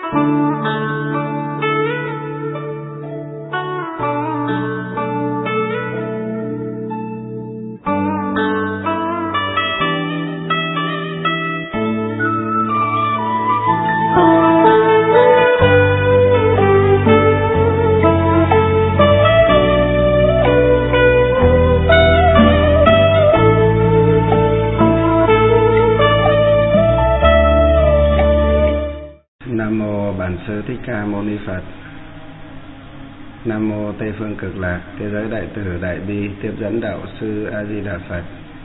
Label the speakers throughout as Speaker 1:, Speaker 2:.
Speaker 1: Nam mô Tây Phương Cực Lạc Thế Giới Đại Từ Đại Bi Tiếp Dẫn Đạo Sư A Di Đà Phật.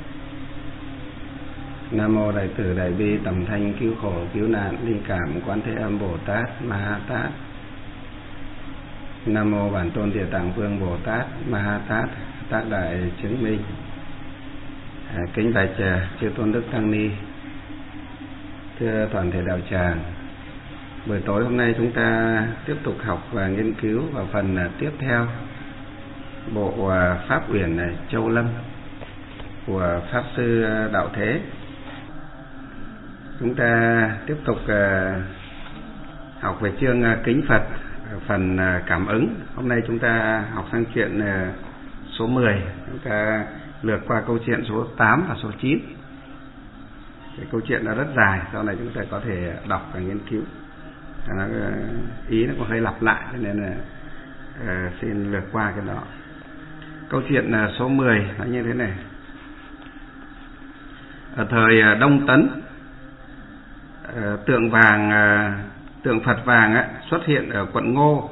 Speaker 1: Nam mô Đại Từ Đại Bi Tầm Thanh Cứu Khổ Cứu Nạn Linh Cảm Quán Thế Âm Bồ Tát Ma Ha Tát. Nam mô Bản Tôn Địa Tạng Vương Bồ Tát Ma Ha Tát Tác Đại Chứng Minh. Kính bạch chư tôn đức tăng ni, thưa toàn thể đạo tràng. Buổi tối hôm nay chúng ta tiếp tục học và nghiên cứu vào phần tiếp theo bộ Pháp Uyển Châu Lâm của Pháp Sư Đạo Thế. Chúng ta tiếp tục học về chương Kính Phật, phần cảm ứng. Hôm nay chúng ta học sang chuyện số 10. Chúng ta lược qua câu chuyện số 8 và số 9. Cái câu chuyện nó rất dài, sau này chúng ta có thể đọc và nghiên cứu. Nó, ý nó có hơi lặp lại, cho nên là xin lược qua cái đó. Câu chuyện số 10 nó như thế này. Ở thời Đông Tấn, tượng Phật vàng xuất hiện ở quận Ngô,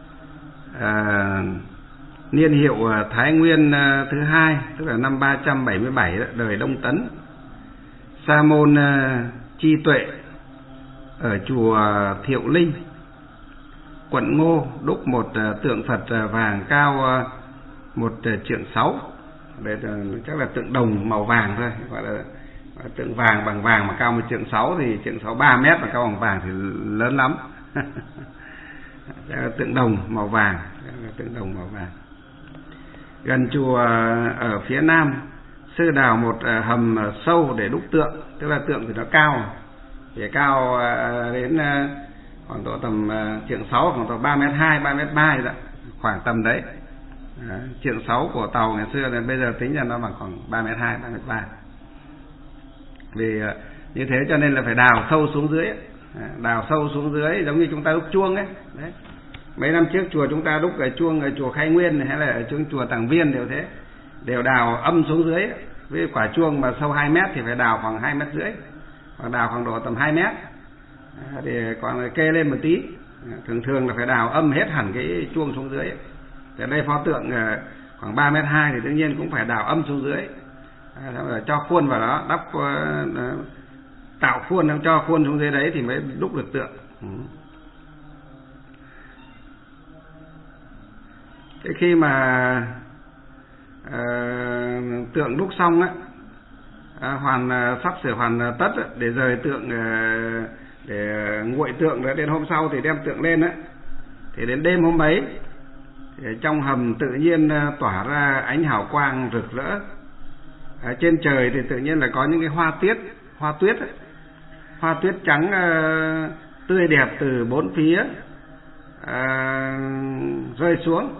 Speaker 1: niên hiệu Thái Nguyên thứ hai, tức là năm 377 đời Đông Tấn. Sa môn Chi Tuệ ở chùa Thiệu Linh, quận Ngô đúc một tượng Phật vàng cao 1,6 trượng. Đây chắc là tượng đồng màu vàng thôi, gọi là tượng vàng bằng vàng mà cao 1,6 trượng thì 1,6 trượng 3 mét, mà cao bằng vàng thì lớn lắm. Tượng đồng màu vàng, tượng đồng màu vàng. Gần chùa ở phía nam, sư đào một hầm sâu để đúc tượng, tức là tượng thì nó cao, thì cao đến khoảng độ tầm 1,6 trượng, khoảng độ 3,2 m, 3,3 m đó, khoảng tầm đấy. 1,6 trượng của tàu ngày xưa thì bây giờ tính ra nó bằng khoảng 3,2 m, 3,3 m. Vì như thế cho nên là phải đào sâu xuống dưới, đào sâu xuống dưới giống như chúng ta đúc chuông ấy. Đấy. Mấy năm trước chùa chúng ta đúc cái chuông ở chùa Khai Nguyên hay là ở chùa Tàng Viên đều thế, đều đào âm xuống dưới. Với quả chuông mà sâu 2 mét thì phải đào khoảng 2,5 mét, hoặc đào khoảng độ tầm 2 mét, thì còn kê lên một tí. Thường là phải đào âm hết hẳn cái chuông xuống dưới. Ở đây pho tượng khoảng 3,2 m thì tự nhiên cũng phải đào âm xuống dưới, rồi cho khuôn vào đó, đắp tạo khuôn, cho khuôn xuống dưới đấy thì mới đúc được tượng. Thế khi mà tượng đúc xong á, sắp sửa hoàn tất á, để rời tượng, để nguội tượng, rồi đến hôm sau thì đem tượng lên á, thì đến đêm hôm ấy thì trong hầm tự nhiên tỏa ra ánh hào quang rực rỡ. Ở trên trời thì tự nhiên là có những cái hoa tuyết trắng tươi đẹp từ bốn phía rơi xuống.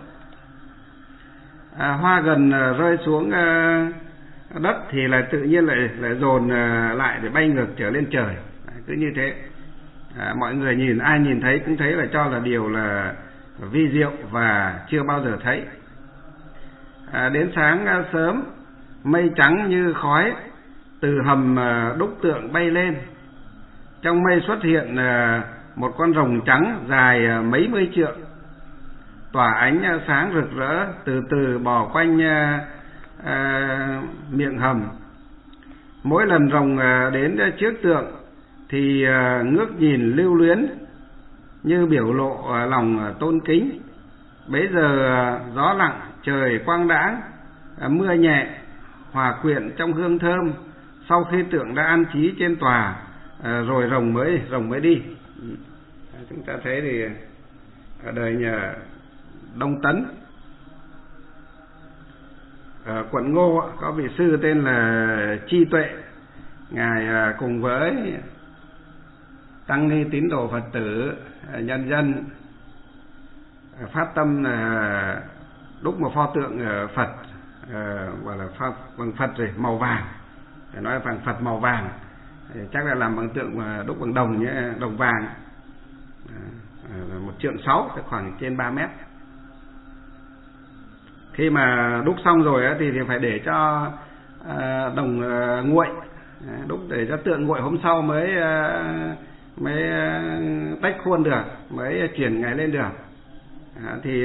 Speaker 1: Hoa gần rơi xuống đất thì là tự nhiên lại dồn lại để bay ngược trở lên trời. Cứ như thế, mọi người ai nhìn thấy cũng thấy là cho là điều là vi diệu và chưa bao giờ thấy. Đến sáng sớm, mây trắng như khói từ hầm đúc tượng bay lên. Trong mây xuất hiện một con rồng trắng dài mấy mươi trượng, tỏa ánh sáng rực rỡ, từ từ bò quanh miệng hầm. Mỗi lần rồng đến trước tượng thì ngước nhìn lưu luyến, như biểu lộ lòng tôn kính. Bấy giờ gió lặng, trời quang đãng, mưa nhẹ hòa quyện trong hương thơm. Sau khi tượng đã an trí trên tòa, rồi rồng mới đi. Chúng ta thấy thì ở đời nhà Đông Tấn, ở quận Ngô có vị sư tên là Chi Tuệ. Ngài cùng với tăng ni tín đồ Phật tử nhân dân phát tâm đúc một pho tượng Phật, gọi là bằng Phật rồi màu vàng, để nói bằng Phật màu vàng, chắc là làm bằng tượng mà đúc bằng đồng nhé, đồng vàng, 1,6 trượng, khoảng trên 3 mét. Khi mà đúc xong rồi thì phải để cho đồng nguội, đúc để cho tượng nguội, hôm sau mới tách khuôn được, mới chuyển ngày lên được. Thì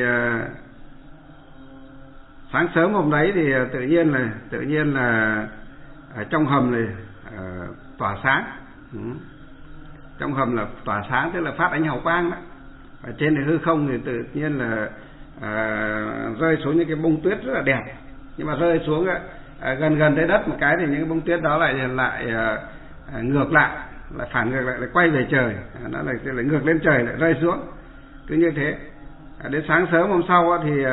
Speaker 1: sáng sớm hôm đấy thì tự nhiên là ở trong hầm này tỏa sáng. Trong hầm là tỏa sáng, tức là phát ánh hào quang đó. Ở trên hư không thì tự nhiên là rơi xuống những cái bông tuyết rất là đẹp, nhưng mà rơi xuống gần tới đất một cái thì những cái bông tuyết đó lại ngược lại, lại phản ngược lại quay về trời, nó lại ngược lên trời lại rơi xuống, cứ như thế. Đến sáng sớm hôm sau thì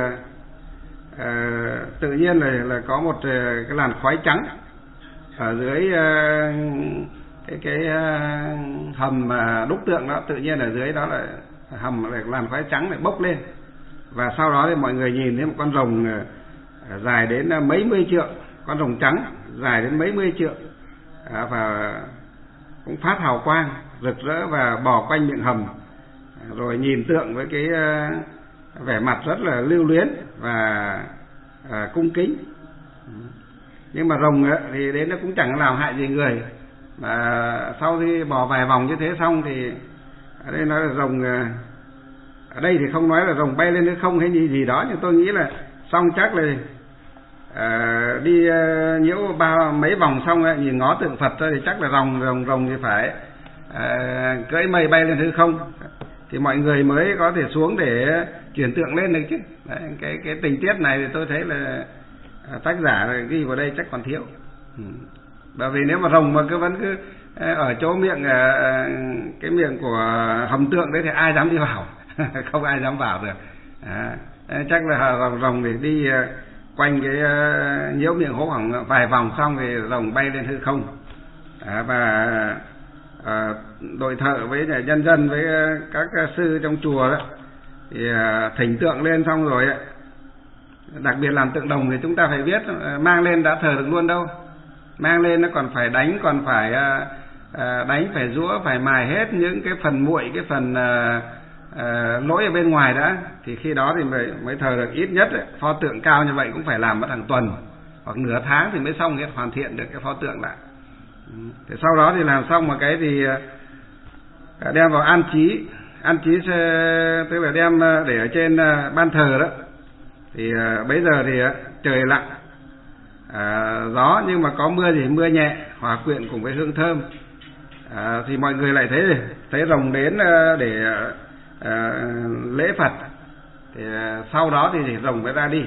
Speaker 1: tự nhiên là có một cái làn khói trắng ở dưới cái hầm đúc tượng đó. Tự nhiên ở dưới đó là hầm làn khói trắng lại bốc lên, và sau đó thì mọi người nhìn thấy một con rồng dài đến mấy mươi trượng, con rồng trắng dài đến mấy mươi trượng, và cũng phát hào quang rực rỡ và bò quanh miệng hầm, rồi nhìn tượng với cái vẻ mặt rất là lưu luyến và cung kính. Nhưng mà rồng thì đến nó cũng chẳng làm hại gì người, mà sau khi bò vài vòng như thế xong thì ở đây nói là rồng, ở đây thì không nói là rồng bay lên hay không hay gì đó, nhưng tôi nghĩ là xong chắc là đi nhiễu mấy vòng xong nhìn ngó tượng Phật thôi thì chắc là rồng thì phải cưỡi mây bay lên hư không thì mọi người mới có thể xuống để chuyển tượng lên được chứ. Đấy, cái tình tiết này thì tôi thấy là tác giả ghi vào đây chắc còn thiếu. Bởi vì nếu mà rồng mà vẫn cứ ở chỗ miệng, cái miệng của hầm tượng đấy thì ai dám đi vào không ai dám vào được. Chắc là rồng thì đi quanh cái nhiễu miệng hố khoảng vài vòng xong thì rồng bay lên hư không. Và đội thợ với nhân dân với các sư trong chùa đó thì thỉnh tượng lên xong rồi ấy, đặc biệt làm tượng đồng thì chúng ta phải biết mang lên đã thờ được luôn đâu, mang lên nó còn phải đánh, phải giũa, phải mài hết những cái phần muội, cái phần lỗi ở bên ngoài đã, thì khi đó thì mới thờ được. Ít nhất ấy, pho tượng cao như vậy cũng phải làm mất hàng tuần hoặc nửa tháng thì mới xong hết, hoàn thiện được cái pho tượng lại. Thế sau đó thì làm xong một cái thì đem vào an trí, tức là đem để ở trên ban thờ đó. Thì bấy giờ thì trời lặng, gió nhưng mà có mưa thì mưa nhẹ hòa quyện cùng với hương thơm. Thì mọi người lại thấy rồng đến để lễ Phật. Thì sau đó thì rồng mới ra đi.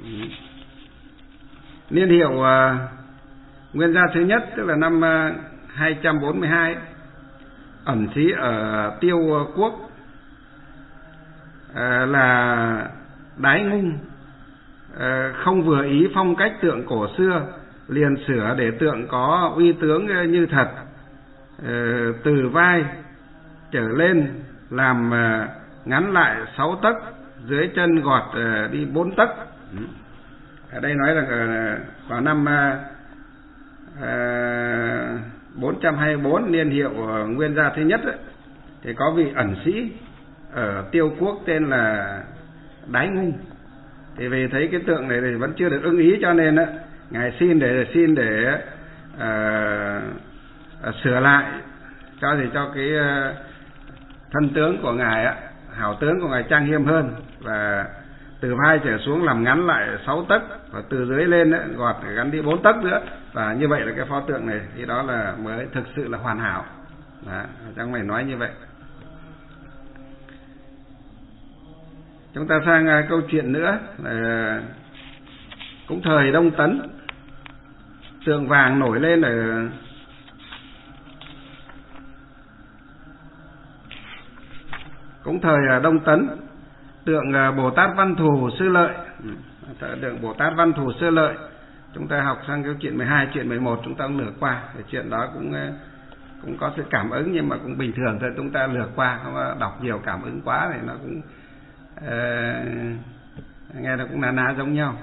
Speaker 1: Niên hiệu Nguyên Gia thứ nhất, tức là năm 242, ẩn sĩ ở Tiêu Quốc, là Đái Ngung, không vừa ý phong cách tượng cổ xưa, liền sửa để tượng có uy tướng như thật, từ vai trở lên làm ngắn lại 6 tấc, dưới chân gọt đi 4 tấc. Ở đây nói là vào năm 424, niên hiệu Nguyên Gia thứ nhất ấy, thì có vị ẩn sĩ ở Tiêu Quốc tên là Đái Ngung. Thì vì thấy cái tượng này thì vẫn chưa được ưng ý, cho nên ngài xin để sửa lại cho cái thân tướng của ngài, hảo tướng của ngài trang nghiêm hơn, và từ vai trở xuống làm ngắn lại 6 tấc, và từ dưới lên gọt gắn đi 4 tấc nữa, và như vậy là cái pho tượng này thì đó là mới thực sự là hoàn hảo. Đó, trong này nói như vậy. Chúng ta sang câu chuyện nữa, cũng thời Đông Tấn, tượng vàng nổi lên ở cũng thời Đông Tấn, tượng Bồ Tát Văn Thù Sư Lợi. Tượng Bồ Tát Văn Thù Sư Lợi chúng ta học sang câu chuyện 12, chuyện 11 chúng ta cũng lược qua, chuyện đó cũng cũng có sự cảm ứng, nhưng mà cũng bình thường thôi, chúng ta lược qua, không đọc nhiều cảm ứng quá thì nó cũng nghe nó cũng na ná giống nhau.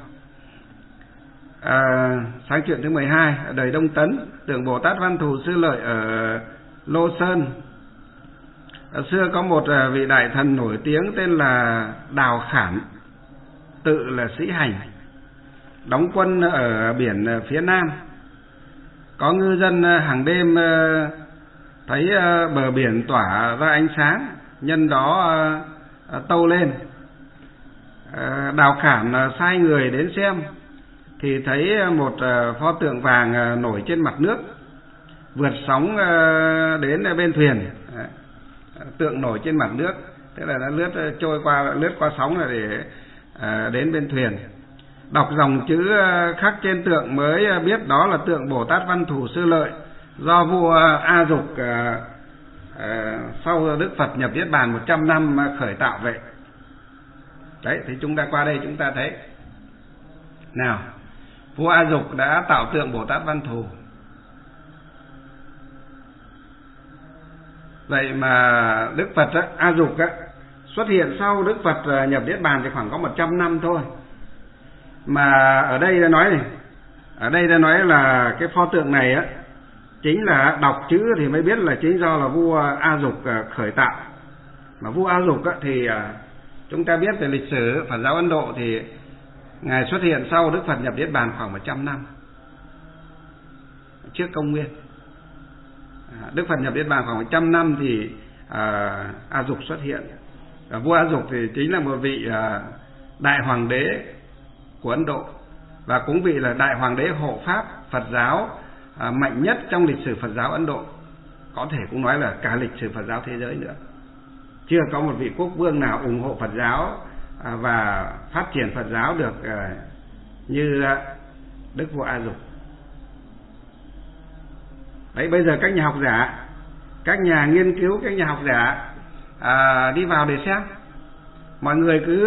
Speaker 1: Sang chuyện thứ 12, ở đời Đông Tấn, tượng Bồ Tát Văn Thù Sư Lợi ở Lô Sơn. Ở xưa có một vị đại thần nổi tiếng tên là Đào Khản, tự là Sĩ Hành, đóng quân ở biển phía Nam. Có ngư dân hàng đêm thấy bờ biển tỏa ra ánh sáng, nhân đó tâu lên. Đào Khản sai người đến xem, thì thấy một pho tượng vàng nổi trên mặt nước, vượt sóng đến bên thuyền. Tượng nổi trên mặt nước, tức là nó lướt qua sóng là để đến bên thuyền. Đọc dòng chữ khắc trên tượng mới biết đó là tượng Bồ Tát Văn Thù Sư Lợi, do vua A Dục sau Đức Phật nhập Niết Bàn 100 năm khởi tạo vậy. Đấy, thì chúng ta qua đây chúng ta thấy nào, vua A Dục đã tạo tượng Bồ Tát Văn Thù. Vậy mà Đức Phật A Dục xuất hiện sau Đức Phật nhập Niết Bàn thì khoảng có 100 năm thôi. Mà ở đây đã nói là cái pho tượng này chính là đọc chữ thì mới biết là chính do là vua A Dục khởi tạo. Mà vua A Dục thì chúng ta biết về lịch sử Phật giáo Ấn Độ thì ngài xuất hiện sau Đức Phật nhập Niết Bàn khoảng 100 năm trước công nguyên. Đức Phật nhập Niết Bàn khoảng 100 năm thì A Dục xuất hiện. Vua A Dục thì chính là một vị đại hoàng đế của Ấn Độ, và cũng vị là đại hoàng đế hộ pháp Phật giáo mạnh nhất trong lịch sử Phật giáo Ấn Độ, có thể cũng nói là cả lịch sử Phật giáo thế giới nữa. Chưa có một vị quốc vương nào ủng hộ Phật giáo và phát triển Phật giáo được như Đức vua A Dục. Đấy, bây giờ các nhà học giả, các nhà nghiên cứu, các nhà học giả đi vào để xem. Mọi người cứ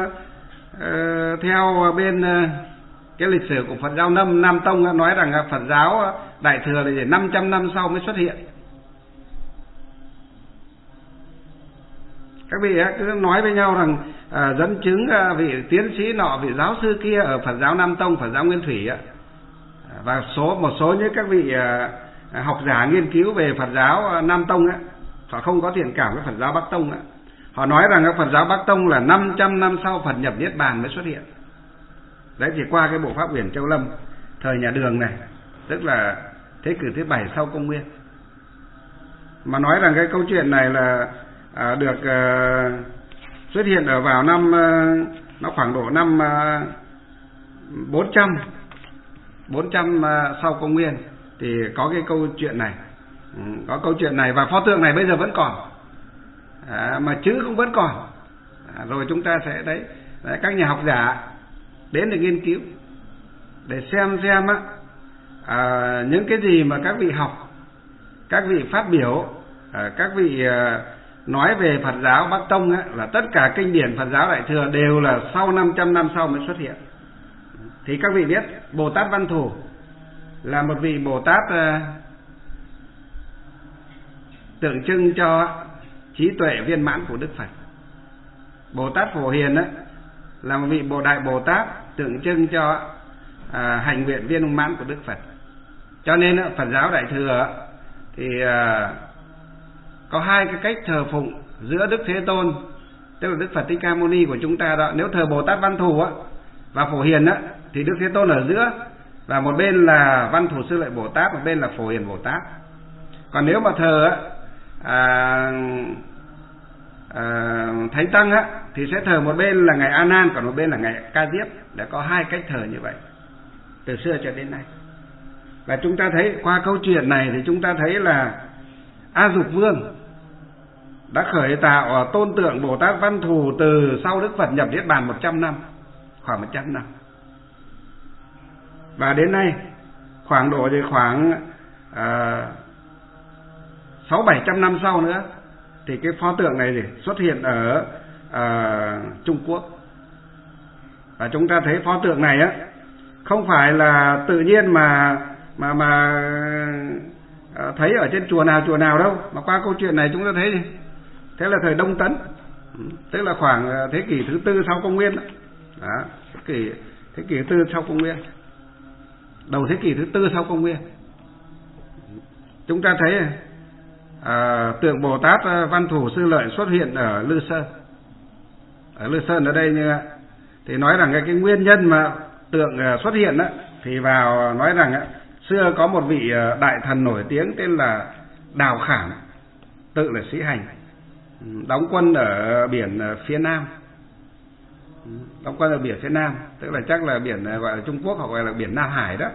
Speaker 1: theo bên cái lịch sử của Phật giáo Nam Tông nói rằng Phật giáo Đại Thừa là 500 năm sau mới xuất hiện. Các vị cứ nói với nhau rằng dẫn chứng vị tiến sĩ nọ, vị giáo sư kia ở Phật giáo Nam Tông, Phật giáo Nguyên Thủy và một số những các vị học giả nghiên cứu về Phật giáo Nam Tông họ không có thiện cảm với Phật giáo Bắc Tông. Họ nói rằng Phật giáo Bắc Tông là 500 năm sau Phật nhập Niết Bàn mới xuất hiện. Đấy, chỉ qua cái bộ Pháp Uyển Châu Lâm thời nhà Đường này, tức là thế kỷ thứ 7 sau công nguyên. Mà nói rằng cái câu chuyện này là được xuất hiện ở vào năm nó khoảng độ năm 400 sau công nguyên thì có cái câu chuyện này. Có câu chuyện này và pho tượng này bây giờ vẫn còn. Mà chữ cũng vẫn còn. Rồi chúng ta sẽ đấy, các nhà học giả đến để nghiên cứu, để xem những cái gì mà các vị học, các vị phát biểu, các vị nói về Phật giáo Bắc Tông là tất cả kinh điển Phật giáo Đại Thừa đều là sau 500 năm sau mới xuất hiện. Thì các vị biết Bồ Tát Văn Thù là một vị Bồ Tát tượng trưng cho trí tuệ viên mãn của Đức Phật. Bồ Tát Phổ Hiền là một vị Đại Bồ Tát tượng trưng cho hành nguyện viên mãn của Đức Phật. Cho nên Phật giáo Đại Thừa thì có hai cái cách thờ phụng giữa Đức Thế Tôn, tức là Đức Phật Thích Ca Mâu Ni của chúng ta đó. Nếu thờ Bồ Tát Văn Thù và Phổ Hiền thì Đức Thế Tôn ở giữa, và một bên là Văn Thù Sư Lợi Bồ Tát, một bên là Phổ Hiền Bồ Tát. Còn nếu mà thờ Thánh Tăng thì sẽ thờ một bên là ngài A Nan, còn một bên là ngài Ca Diếp. Đã có hai cách thờ như vậy từ xưa cho đến nay. Và chúng ta thấy qua câu chuyện này thì chúng ta thấy là A Dục Vương đã khởi tạo tôn tượng Bồ Tát Văn Thù từ sau Đức Phật nhập Niết Bàn 100 năm, khoảng 100 năm. Và đến nay khoảng 600-700 năm sau nữa thì cái pho tượng này xuất hiện ở Trung Quốc. Và chúng ta thấy pho tượng này không phải là tự nhiên mà thấy ở trên chùa nào đâu, mà qua câu chuyện này chúng ta thấy gì? Thế là thời Đông Tấn, tức là khoảng thế kỷ thứ 4 sau công nguyên đó. Thế kỷ thứ 4 sau công nguyên, đầu thế kỷ thứ 4 sau công nguyên. Chúng ta thấy tượng Bồ Tát Văn Thù Sư Lợi xuất hiện ở Lư Sơn. Ở Lư Sơn ở đây như thì nói rằng cái nguyên nhân mà tượng xuất hiện đó, thì vào nói rằng xưa có một vị đại thần nổi tiếng tên là Đào Khản, tự là sĩ hành, đóng quân ở biển phía Nam. Đóng quân ở biển phía Nam, tức là chắc là biển gọi là Trung Quốc hoặc gọi là biển Nam Hải đó.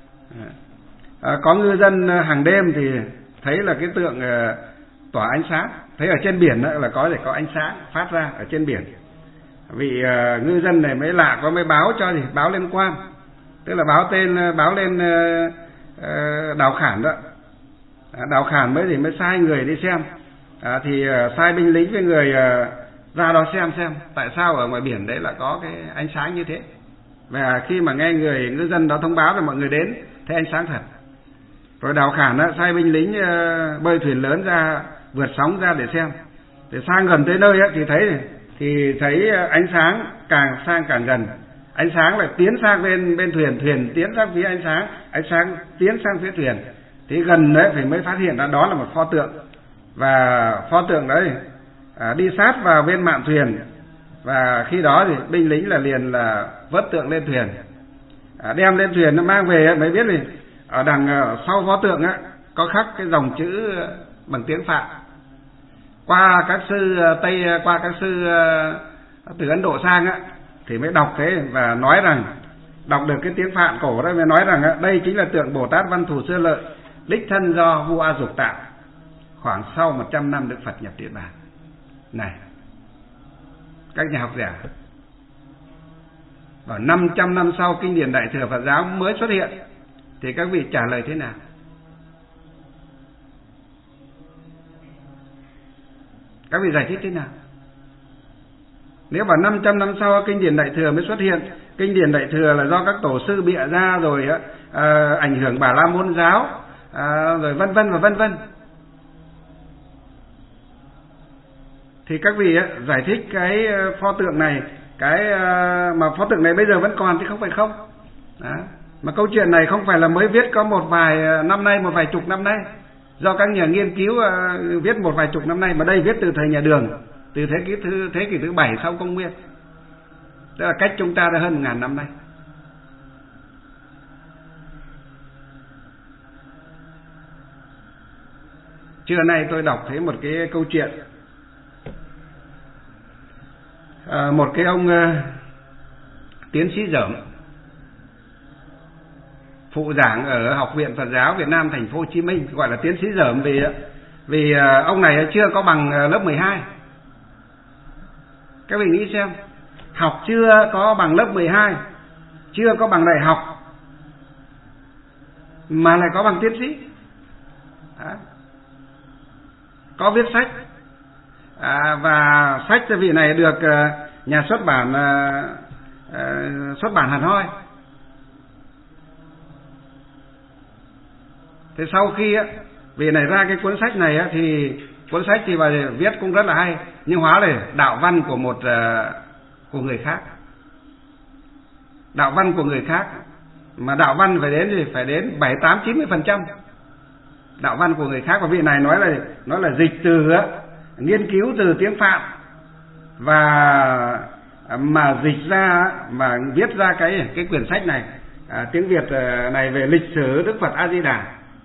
Speaker 1: Có ngư dân hàng đêm thì thấy là cái tượng tỏa ánh sáng, thấy ở trên biển là có ánh sáng phát ra ở trên biển. Vị ngư dân này mới lạ quá, mới báo cho báo lên quan, tức là báo lên Đào Khản đó. Đào Khản mới sai người đi xem, thì sai binh lính với người ra đó xem tại sao ở ngoài biển đấy là có cái ánh sáng như thế. Và khi mà nghe người ngư dân đó thông báo rồi mọi người đến thấy ánh sáng thật. Rồi Đào Khản sai binh lính bơi thuyền lớn ra, vượt sóng ra để xem. Thì sang gần tới nơi thì thấy ánh sáng càng gần, ánh sáng lại tiến sang bên thuyền tiến sang phía ánh sáng tiến sang phía thuyền. Thì gần đấy thì mới phát hiện ra đó là một pho tượng, và pho tượng đấy đi sát vào bên mạn thuyền. Và khi đó thì binh lính liền vớt tượng lên thuyền, đem lên thuyền, nó mang về mới biết thì ở đằng sau pho tượng có khắc cái dòng chữ bằng tiếng Phạn. Qua các sư từ Ấn Độ sang thì mới đọc thế, và nói rằng đọc được cái tiếng Phạn cổ đó, mới nói rằng đây chính là tượng Bồ Tát Văn Thù Sư Lợi, đích thân do vua A Dục tạo khoảng sau 100 năm Đức Phật nhập Niết Bàn. Này, các nhà học giả vào 500 năm sau kinh điển Đại thừa Phật giáo mới xuất hiện, thì các vị trả lời thế nào? Các vị giải thích thế nào? Nếu vào 500 năm sau kinh điển Đại thừa mới xuất hiện, kinh điển Đại thừa là do các tổ sư bịa ra rồi ảnh hưởng Bà La Môn giáo, rồi vân vân, thì các vị giải thích cái pho tượng này, mà pho tượng này bây giờ vẫn còn chứ không phải không. Đó. Mà câu chuyện này không phải là mới viết có một vài năm nay, một vài chục năm nay, do các nhà nghiên cứu viết một vài chục năm nay, mà đây viết từ thời nhà Đường, từ thế kỷ thứ 7 sau công nguyên, tức là cách chúng ta đã hơn 1000 năm nay. Trưa nay tôi đọc thấy một cái câu chuyện, một cái ông tiến sĩ Dởm, phụ giảng ở Học viện Phật giáo Việt Nam thành phố Hồ Chí Minh, gọi là tiến sĩ Dởm vì ông này chưa có bằng lớp 12. Các vị nghĩ xem, học chưa có bằng lớp 12, chưa có bằng đại học, mà lại có bằng tiến sĩ. Đó. Có viết sách, và sách vị này được nhà xuất bản hẳn hoi. Thế sau khi vị này ra cái cuốn sách này thì cuốn sách thì bà viết cũng rất là hay, nhưng hóa là đạo văn của người khác. Đạo văn của người khác, mà đạo văn phải đến 7-8-90% đạo văn của người khác. Và vị này nói là dịch từ nghiên cứu từ tiếng Phạn, và mà dịch ra mà viết ra cái quyển sách này, tiếng Việt này về lịch sử Đức Phật A Di Đà.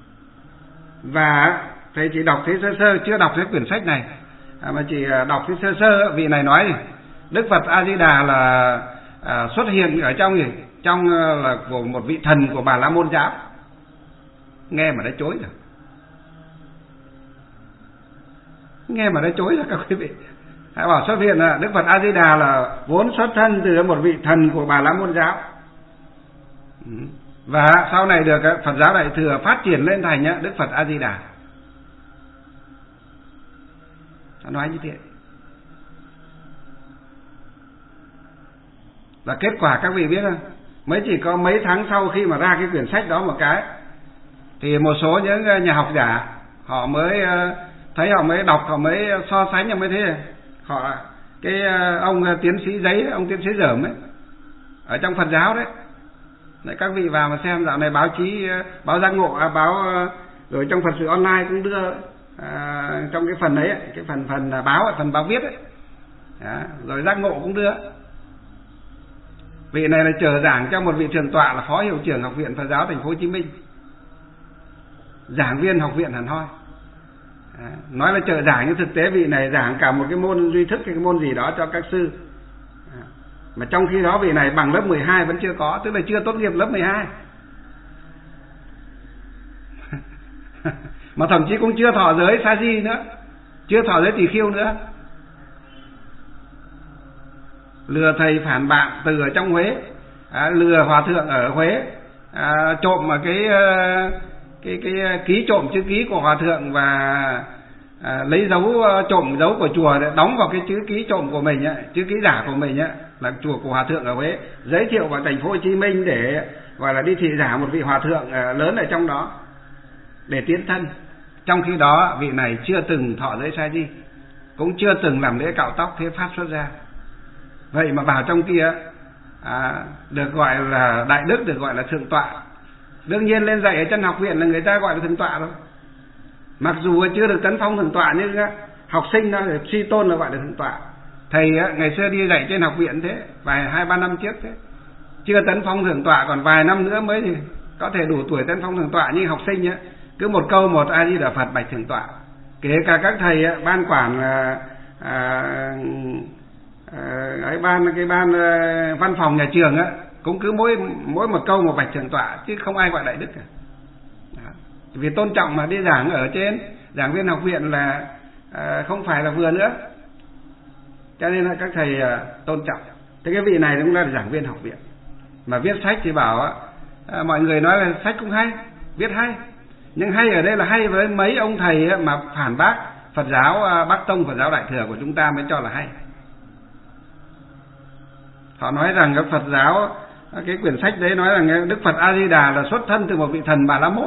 Speaker 1: Và thầy chỉ đọc thế sơ, chưa đọc cái quyển sách này, mà chỉ đọc thế sơ. Vị này nói Đức Phật A Di Đà là xuất hiện ở trong là của một vị thần của Bà La Môn giáo. Nghe mà đã chối rồi, các quý vị. Hãy bảo xuất hiện là Đức Phật A Di Đà là vốn xuất thân từ một vị thần của Bà La Môn giáo, và sau này được Phật giáo Đại thừa phát triển lên thành Đức Phật A Di Đà. Nó nói như thế. Và kết quả các vị biết không? Mới chỉ có mấy tháng sau khi mà ra cái quyển sách đó một cái, Thì một số những nhà học giả họ mới thấy, họ mới đọc, họ mới so sánh, họ mới thấy họ ông tiến sĩ Giấy, ông tiến sĩ Dởm ấy, ở trong Phật giáo đấy. Đấy, các vị vào mà xem, dạo này báo chí, báo Giác Ngộ, rồi trong Phật sự online cũng đưa trong cái phần ấy, cái phần báo viết ấy. Đó, rồi Giác Ngộ cũng đưa. Vị này là trở giảng cho một vị thượng tọa là phó hiệu trưởng Học viện Phật giáo Thành phố Hồ Chí Minh, giảng viên học viện hẳn hoi. Nói là trợ giảng, nhưng thực tế vị này giảng cả một cái môn duy thức, cái môn gì đó cho các sư. Mà trong khi đó vị này bằng lớp 12 vẫn chưa có, tức là chưa tốt nghiệp lớp 12. Mà thậm chí cũng chưa thọ giới sa di nữa, chưa thọ giới tỳ khưu nữa. Lừa thầy phản bạn từ ở trong Huế, lừa hòa thượng ở Huế, trộm mà cái ký, trộm chữ ký của hòa thượng và lấy dấu, trộm dấu của chùa để đóng vào cái chữ ký trộm của mình ấy, chữ ký giả của mình ấy, là chùa của hòa thượng ở Huế, giới thiệu vào Thành phố Hồ Chí Minh để gọi là đi thị giả một vị hòa thượng lớn ở trong đó để tiến thân. Trong khi đó vị này chưa từng thọ giới sa di, cũng chưa từng làm lễ cạo tóc thế pháp xuất gia. Vậy mà vào trong kia được gọi là đại đức, được gọi là thượng tọa. Đương nhiên lên dạy ở chân học viện là người ta gọi là thượng tọa thôi. Mặc dù chưa được tấn phong thượng tọa, nhưng học sinh nó suy tôn là gọi là thượng tọa. Thầy ngày xưa đi dạy trên học viện thế, vài 2-3 năm trước thế, chưa tấn phong thượng tọa, còn vài năm nữa mới thì có thể đủ tuổi tấn phong thượng tọa. Nhưng học sinh cứ một câu một A Di Đà Phật bạch thượng tọa. Kể cả các thầy ban quản ban văn phòng nhà trường cũng cứ mỗi một câu một bạch thượng tọa, chứ không ai gọi đại đức cả. Đó. Vì tôn trọng mà đi giảng ở trên, giảng viên học viện là không phải là vừa nữa, cho nên là các thầy tôn trọng. Thế cái vị này cũng là giảng viên học viện, mà viết sách thì bảo mọi người nói là sách cũng hay, viết hay, nhưng hay ở đây là hay với mấy ông thầy mà phản bác Phật giáo Bắc Tông, Phật giáo Đại Thừa của chúng ta mới cho là hay. Họ nói rằng cái Phật giáo, cái quyển sách đấy nói rằng Đức Phật A Di Đà là xuất thân từ một vị thần Bà La Môn,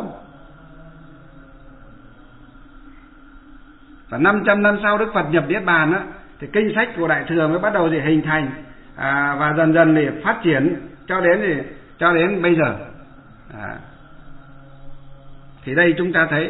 Speaker 1: và 500 năm sau Đức Phật nhập Niết Bàn thì kinh sách của Đại Thừa mới bắt đầu thì hình thành, và dần dần thì phát triển cho đến bây giờ. Thì đây chúng ta thấy,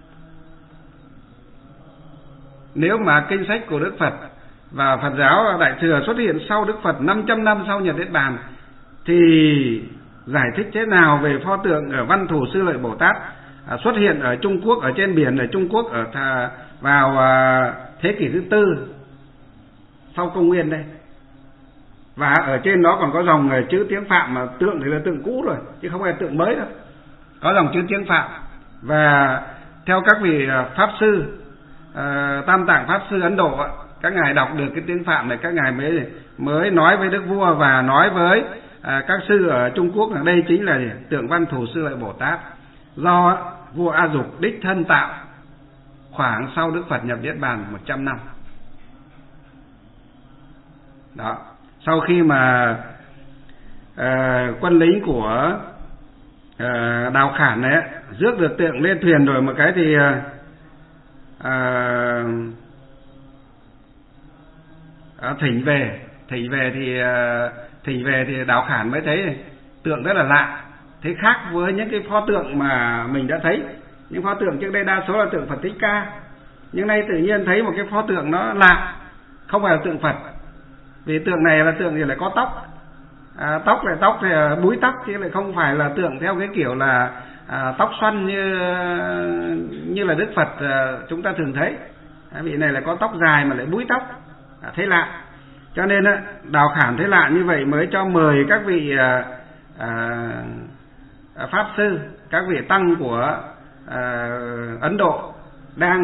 Speaker 1: nếu mà kinh sách của Đức Phật và Phật giáo Đại Thừa xuất hiện sau Đức Phật 500 năm sau nhập Niết Bàn, thì giải thích thế nào về pho tượng ở Văn Thù Sư Lợi Bồ Tát xuất hiện ở Trung Quốc, ở trên biển ở Trung Quốc vào thế kỷ thứ 4 sau công nguyên đây, và ở trên đó còn có dòng chữ tiếng Phạm, mà tượng thì là tượng cũ rồi chứ không phải tượng mới đâu, có dòng chữ tiếng Phạm. Và theo các vị pháp sư Tam Tạng Pháp Sư Ấn Độ, các ngài đọc được cái tiếng Phạm này, các ngài mới nói với Đức Vua và nói với các sư ở Trung Quốc rằng đây chính là tượng Văn Thù Sư Lợi Bồ Tát, do vua A Dục đích thân tạo khoảng sau Đức Phật nhập Niết Bàn 100 năm. Đó, sau khi mà quân lính của Đào Khản này rước được tượng lên thuyền rồi một cái thì thỉnh về thì Đào Khản mới thấy tượng rất là lạ, thế khác với những cái pho tượng mà mình đã thấy. Những pho tượng trước đây đa số là tượng Phật Thích Ca, nhưng nay tự nhiên thấy một cái pho tượng nó lạ, không phải là tượng Phật. Vì tượng này là tượng thì lại có tóc, tóc thì búi tóc, chứ lại không phải là tượng theo cái kiểu là tóc xoăn như là Đức Phật chúng ta thường thấy. Vị này là có tóc dài mà lại búi tóc, thấy lạ. Cho nên Đào Khản thấy lạ như vậy mới cho mời các vị pháp sư, các vị tăng của Ấn Độ đang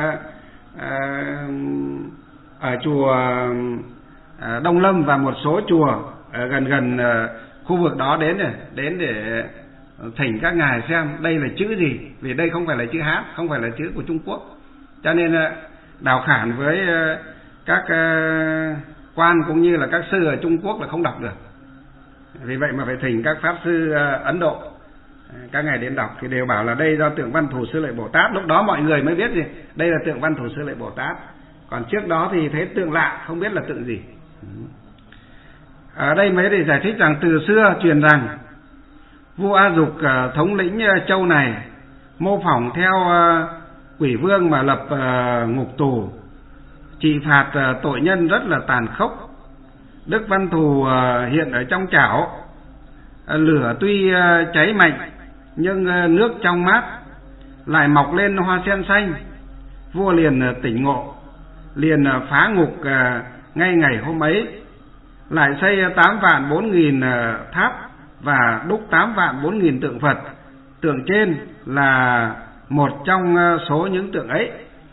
Speaker 1: ở chùa Đông Lâm và một số chùa ở gần khu vực đó đến để thỉnh các ngài xem đây là chữ gì, vì đây không phải là chữ Hán, không phải là chữ của Trung Quốc. Cho nên Đào Khản với các quan cũng như là các sư ở Trung Quốc là không đọc được, vì vậy mà phải thỉnh các pháp sư Ấn Độ Các ngài đến đọc thì đều bảo là đây do tượng Văn Thù Sư Lợi Bồ Tát. Lúc đó mọi người mới biết gì đây là tượng Văn Thù Sư Lợi Bồ Tát. Còn trước đó thì thấy tượng lạ, không biết là tượng gì. Ở đây mới để giải thích rằng từ xưa truyền rằng vua A Dục thống lĩnh châu này mô phỏng theo quỷ vương mà lập ngục tù, trị phạt tội nhân rất là tàn khốc. Đức Văn Thù hiện ở trong chảo, lửa tuy cháy mạnh nhưng nước trong mát, lại mọc lên hoa sen xanh. Vua liền tỉnh ngộ, liền phá ngục ngay ngày hôm ấy, lại xây 8.400.000 tháp và đúc 8.400.000 tượng Phật. Tượng trên là một trong số những tượng ấy.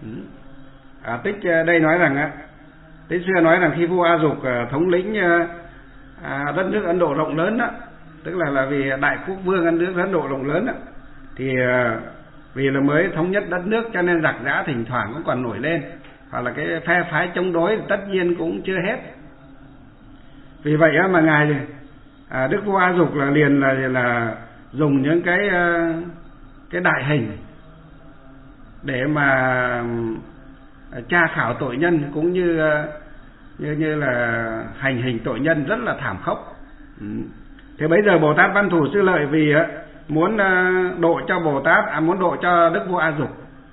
Speaker 1: Tích đây nói rằng Tích xưa nói rằng khi vua A Dục thống lĩnh đất nước Ấn Độ rộng lớn đó, tức là vì đại quốc vương đất nước Ấn Độ rộng lớn đó, thì vì là mới thống nhất đất nước cho nên giặc giã thỉnh thoảng cũng còn nổi lên, hoặc là cái phe phái chống đối tất nhiên cũng chưa hết. Vì vậy mà ngài Đức vua A Dục là liền là dùng những cái đại hình để mà tra khảo tội nhân, cũng như là hành hình tội nhân rất là thảm khốc. Thế bây giờ Bồ Tát Văn Thù Sư Lợi vì muốn độ cho muốn độ cho Đức vua A Dục,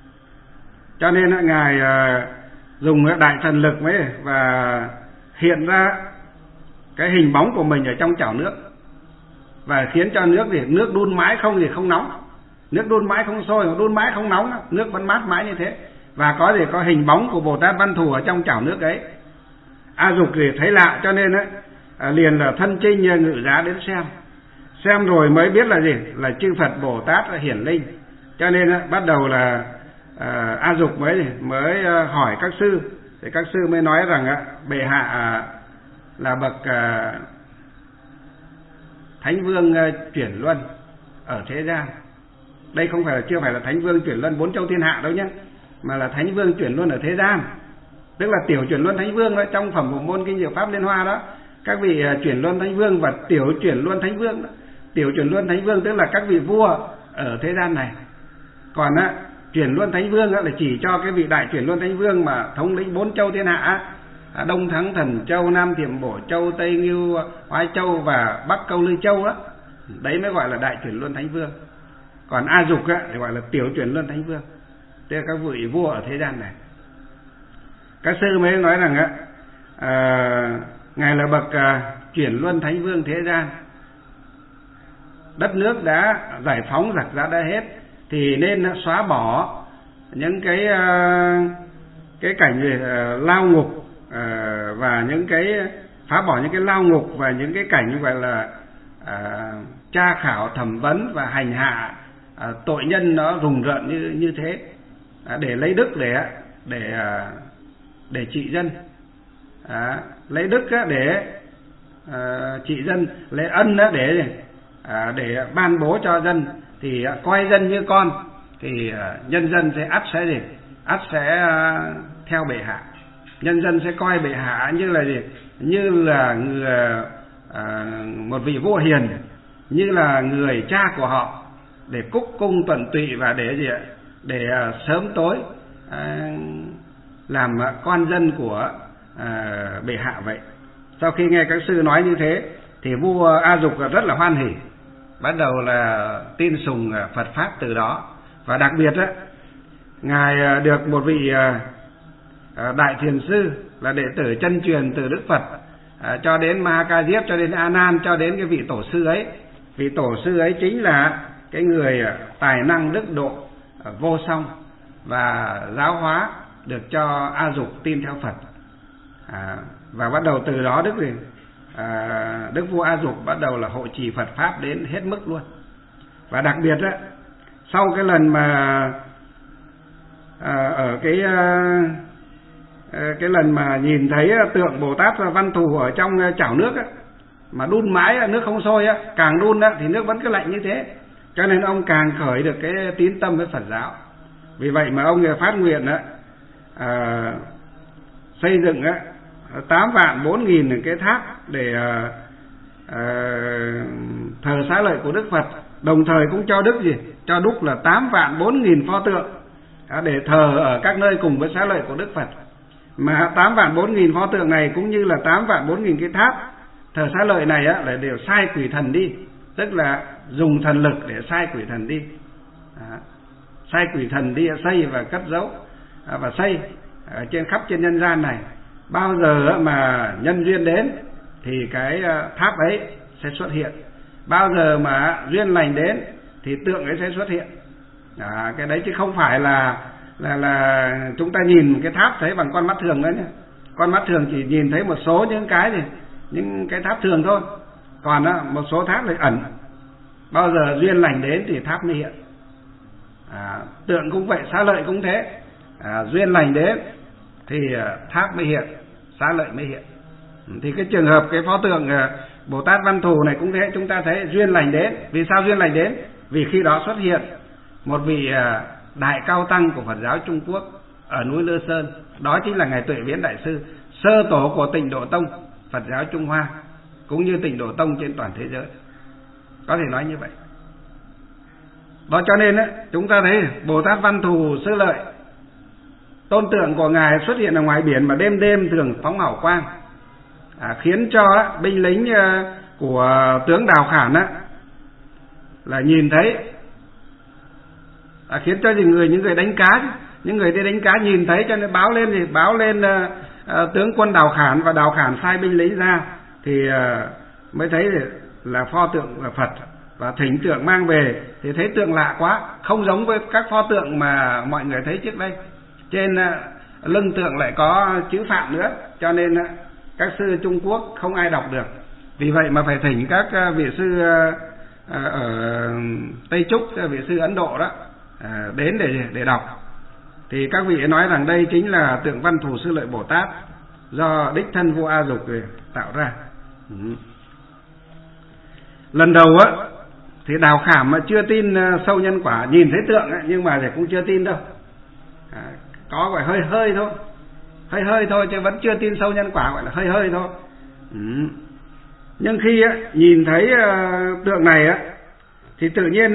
Speaker 1: cho nên ngài dùng đại thần lực mới và hiện ra cái hình bóng của mình ở trong chảo nước, và khiến cho nước đun mãi không thì không nóng, nước đun mãi không sôi, đun mãi không nóng, nước vẫn mát mãi như thế. Và có hình bóng của Bồ Tát Văn Thù ở trong chảo nước ấy. A Dục thì thấy lạ cho nên liền là thân chinh ngự giá đến xem rồi mới biết là gì, là chư Phật Bồ Tát hiển linh. Cho nên bắt đầu là A Dục mới hỏi các sư, thì các sư mới nói rằng bệ hạ là bậc Thánh Vương chuyển luân ở thế gian. Đây chưa phải là Thánh Vương chuyển luân 4 châu thiên hạ đâu nhé, mà là Thánh Vương chuyển luân ở thế gian. Tức là tiểu chuyển luân Thánh Vương đó, trong phẩm bộ môn kinh Diệu Pháp Liên Hoa đó, các vị chuyển luân Thánh Vương và tiểu chuyển luân Thánh Vương đó. Tiểu chuyển luân Thánh Vương tức là các vị vua ở thế gian này. Còn chuyển luân Thánh Vương là chỉ cho cái vị đại chuyển luân Thánh Vương mà thống lĩnh 4 châu thiên hạ, Đông Thắng Thần Châu, Nam Thiểm Bổ Châu, Tây Ngưu Hoái Châu và Bắc Câu Lư Châu đó. Đấy mới gọi là đại chuyển luân Thánh Vương. Còn A Dục thì gọi là tiểu chuyển luân Thánh Vương, tức là các vị vua ở thế gian này. Các sư mới nói rằng ngài là bậc chuyển luân Thánh Vương thế gian. Đất nước đã giải phóng, giặc giã đã hết, thì nên xóa bỏ những cái cảnh lao ngục, và những phá bỏ những cái lao ngục và những cái cảnh như vậy là tra khảo thẩm vấn và hành hạ tội nhân nó rùng rợn như thế, để lấy đức để trị dân, lấy đức để trị dân, lấy ân để ban bố cho dân, thì coi dân như con, thì nhân dân sẽ theo bệ hạ. Nhân dân sẽ coi bệ hạ như là một vị vua hiền, như là người cha của họ, để cúc cung tuần tụy và để sớm tối làm con dân của bệ hạ vậy. Sau khi nghe các sư nói như thế thì vua A Dục rất là hoan hỉ, bắt đầu là tin sùng Phật pháp từ đó. Và đặc biệt ngài được một vị đại thiền sư là đệ tử chân truyền từ Đức Phật, cho đến Ma Ca Diếp, cho đến A Nan, cho đến cái vị tổ sư ấy. Vị tổ sư ấy chính là cái người tài năng đức độ vô song và giáo hóa được cho A Dục tin theo Phật. Và bắt đầu từ đó Đức vua A Dục bắt đầu là hộ trì Phật pháp đến hết mức luôn. Và đặc biệt sau cái lần mà ở cái lần mà nhìn thấy tượng Bồ Tát Văn Thù ở trong chảo nước mà đun mãi nước không sôi càng đun thì nước vẫn cứ lạnh như thế, cho nên ông càng khởi được cái tín tâm với Phật giáo. Vì vậy mà ông phát nguyện xây dựng 8.400.000 cái tháp để thờ xá lợi của Đức Phật, đồng thời cũng cho đức gì? Cho đúc là 8.400.000 pho tượng để thờ ở các nơi cùng với xá lợi của Đức Phật. Mà 8.400.000 pho tượng này cũng như là 8.400.000 cái tháp thờ xá lợi này là đều sai quỷ thần đi, tức là dùng thần lực để sai quỷ thần đi. Sai quỷ thần đi xây và cất giấu và xây ở khắp trên nhân gian này. Bao giờ mà nhân duyên đến thì cái tháp ấy sẽ xuất hiện, bao giờ mà duyên lành đến thì tượng ấy sẽ xuất hiện. Cái đấy chứ không phải là chúng ta nhìn cái tháp thấy bằng con mắt thường đấy nhé. Con mắt thường chỉ nhìn thấy một số những cái tháp thường thôi, còn một số tháp lại ẩn. Bao giờ duyên lành đến thì tháp mới hiện. Tượng cũng vậy, xá lợi cũng thế. Duyên lành đến thì tháp mới hiện, xá lợi mới hiện. Thì cái trường hợp cái pho tượng Bồ Tát Văn Thù này cũng thế, chúng ta thấy duyên lành đến. Vì sao duyên lành đến? Vì khi đó xuất hiện một vị đại cao tăng của Phật giáo Trung Quốc ở núi Lư Sơn, đó chính là ngài Tuệ Viễn Đại Sư, sơ tổ của Tịnh Độ Tông Phật giáo Trung Hoa cũng như Tịnh Độ Tông trên toàn thế giới, có thể nói như vậy. Đó cho nên chúng ta thấy Bồ Tát Văn Thù Sư Lợi, tôn tượng của ngài xuất hiện ở ngoài biển mà đêm đêm thường phóng hào quang, khiến cho binh lính của tướng Đào Khản là nhìn thấy, khiến cho những người đánh cá, những người đi đánh cá nhìn thấy, cho nên báo lên tướng quân Đào Khản, và Đào Khản sai binh lính ra thì mới thấy là pho tượng là Phật, và thỉnh tượng mang về thì thấy tượng lạ quá, không giống với các pho tượng mà mọi người thấy trước đây. Trên lưng tượng lại có chữ Phạm nữa, cho nên các sư Trung Quốc không ai đọc được. Vì vậy mà phải thỉnh các vị sư ở Tây Trúc, vị sư Ấn Độ đó đến để đọc. Thì các vị nói rằng đây chính là tượng Văn Thù Sư Lợi Bồ Tát do đích thân vua A Dục tạo ra. Lần đầu thì Đào Khảm mà chưa tin sâu nhân quả, nhìn thấy tượng nhưng mà thì cũng chưa tin đâu, có gọi hơi thôi, chứ vẫn chưa tin sâu nhân quả, gọi là hơi thôi. Nhưng khi nhìn thấy tượng này thì tự nhiên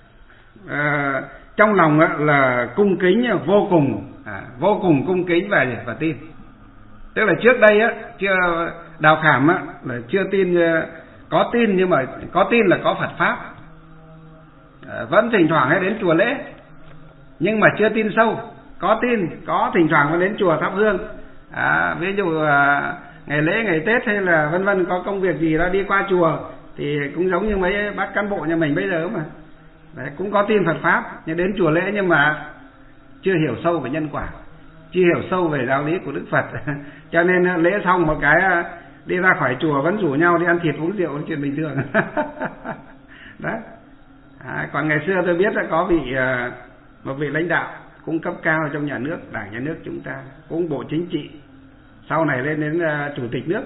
Speaker 1: trong lòng là cung kính vô cùng cung kính và tin. Tức là trước đây chưa, Đào Khảm là chưa tin, có tin nhưng mà có tin là có Phật pháp, vẫn thỉnh thoảng hay đến chùa lễ, nhưng mà chưa tin sâu. Có tin, có thỉnh thoảng vẫn đến chùa thắp hương, ví dụ ngày lễ ngày Tết hay là vân vân, có công việc gì đó đi qua chùa thì cũng giống như mấy bác cán bộ nhà mình bây giờ mà. Đấy, cũng có tin Phật pháp nhưng đến chùa lễ nhưng mà chưa hiểu sâu về nhân quả, chưa hiểu sâu về giáo lý của Đức Phật. Cho nên lễ xong một cái đi ra khỏi chùa vẫn rủ nhau đi ăn thịt uống rượu, chuyện bình thường. Đấy. Còn ngày xưa tôi biết là có một vị lãnh đạo cũng cấp cao trong nhà nước, Đảng Nhà nước chúng ta, cũng Bộ Chính trị, sau này lên đến Chủ tịch nước.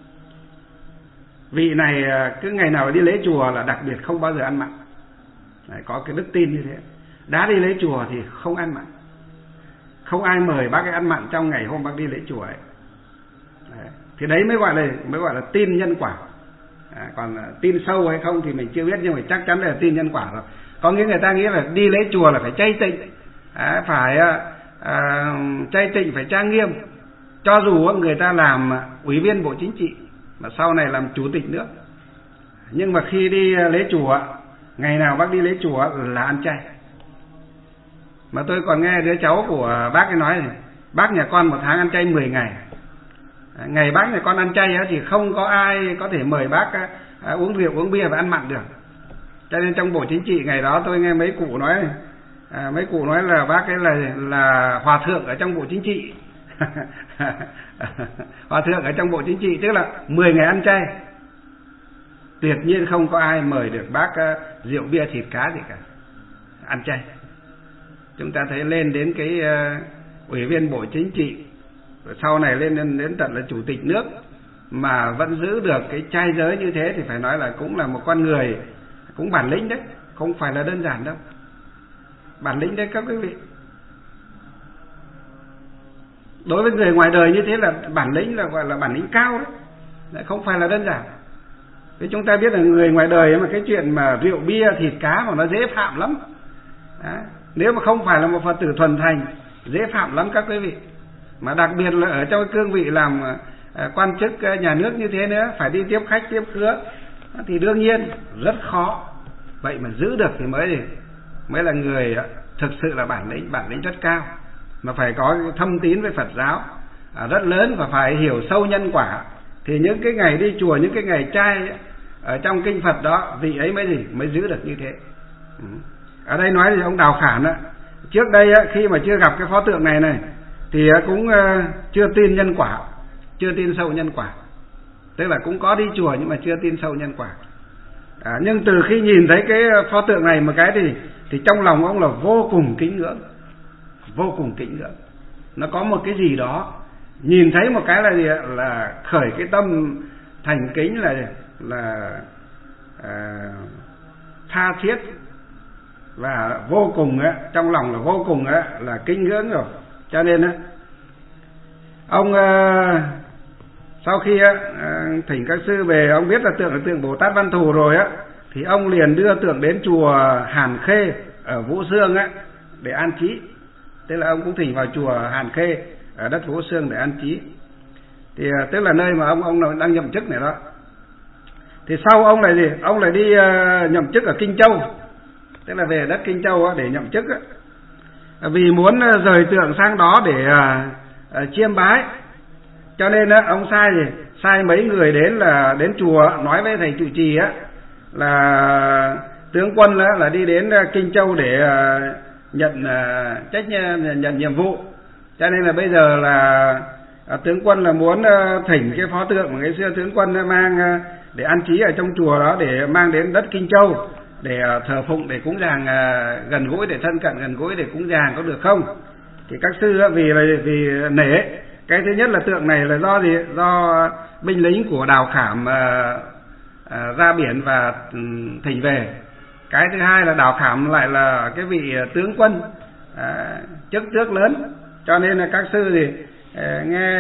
Speaker 1: Vị này cứ ngày nào đi lễ chùa là đặc biệt không bao giờ ăn mặn. Đấy, có cái đức tin như thế. Đã đi lễ chùa thì không ăn mặn, không ai mời bác ấy ăn mặn trong ngày hôm bác đi lễ chùa ấy. Đấy. Thì đấy mới gọi là tin nhân quả. Còn tin sâu hay không thì mình chưa biết, nhưng mà chắc chắn là tin nhân quả rồi. Có nghĩa người ta nghĩ là đi lễ chùa là phải chay tịnh, phải chay tịnh, phải trang nghiêm. Cho dù người ta làm ủy viên Bộ Chính trị mà sau này làm chủ tịch nước, nhưng mà khi đi lễ chùa, ngày nào bác đi lễ chùa là ăn chay. Mà tôi còn nghe đứa cháu của bác ấy nói này, bác nhà con một tháng ăn chay 10 ngày. Ngày bác nhà con ăn chay thì không có ai có thể mời bác uống rượu uống bia và ăn mặn được. Cho nên trong Bộ Chính trị ngày đó tôi nghe mấy cụ nói là bác ấy là hòa thượng ở trong Bộ Chính trị. Hòa thượng ở trong Bộ Chính trị, tức là 10 ngày ăn chay, tuyệt nhiên không có ai mời được bác rượu bia thịt cá gì cả, ăn chay. Chúng ta thấy lên đến cái ủy viên Bộ Chính trị, sau này lên đến tận là chủ tịch nước mà vẫn giữ được cái trai giới như thế thì phải nói là cũng là một con người cũng bản lĩnh đấy, không phải là đơn giản đâu. Bản lĩnh đấy các quý vị. Đối với người ngoài đời như thế là bản lĩnh, là gọi là bản lĩnh cao đấy, không phải là đơn giản. Thế chúng ta biết là người ngoài đời mà cái chuyện mà rượu bia thịt cá mà nó dễ phạm lắm. Đó. Nếu mà không phải là một Phật tử thuần thành dễ phạm lắm các quý vị. Mà đặc biệt là ở trong cái cương vị làm quan chức nhà nước như thế nữa, phải đi tiếp khách tiếp khứa thì đương nhiên rất khó. Vậy mà giữ được thì mới là người thực sự là bản lĩnh rất cao, mà phải có thâm tín với Phật giáo rất lớn và phải hiểu sâu nhân quả. Thì những cái ngày đi chùa, những cái ngày trai ở trong kinh Phật đó, vị ấy mới giữ được như thế. Ở đây nói thì ông Đào Khản đó, trước đây khi mà chưa gặp cái pho tượng này thì cũng chưa tin nhân quả, chưa tin sâu nhân quả, tức là cũng có đi chùa nhưng mà chưa tin sâu nhân quả. Nhưng từ khi nhìn thấy cái pho tượng này một cái thì trong lòng ông là vô cùng kính ngưỡng, vô cùng kính ngưỡng. Nó có một cái gì đó, nhìn thấy một cái là khởi cái tâm thành kính, là tha thiết và vô cùng trong lòng là vô cùng là kính ngưỡng rồi. Cho nên ông sau khi thỉnh các sư về, ông biết là tượng Bồ Tát Văn Thù rồi thì ông liền đưa tượng đến chùa Hàn Khê ở Vũ Xương để an trí. Tức là ông cũng thỉnh vào chùa Hàn Khê ở đất Vũ Xương để an trí. Thì tức là nơi mà ông đang nhậm chức này đó. Thì sau ông lại đi nhậm chức ở Kinh Châu, tức là về đất Kinh Châu để nhậm chức vì muốn rời tượng sang đó để chiêm bái. Cho nên ông sai mấy người đến chùa nói với thầy trụ trì là tướng quân là đi đến Kinh Châu để nhận nhiệm vụ. Cho nên là bây giờ là tướng quân là muốn thỉnh cái pho tượng mà ngày xưa tướng quân mang để an trí ở trong chùa đó, để mang đến đất Kinh Châu để thờ phụng, để cúng dường gần gũi, để thân cận gần gũi, để cúng dường có được không? Thì các sư vì nể. Cái thứ nhất là tượng này là do binh lính của Đào Khảm ra biển và thỉnh về. Cái thứ hai là Đào Khảm lại là cái vị tướng quân chức tước lớn, cho nên là các sư thì nghe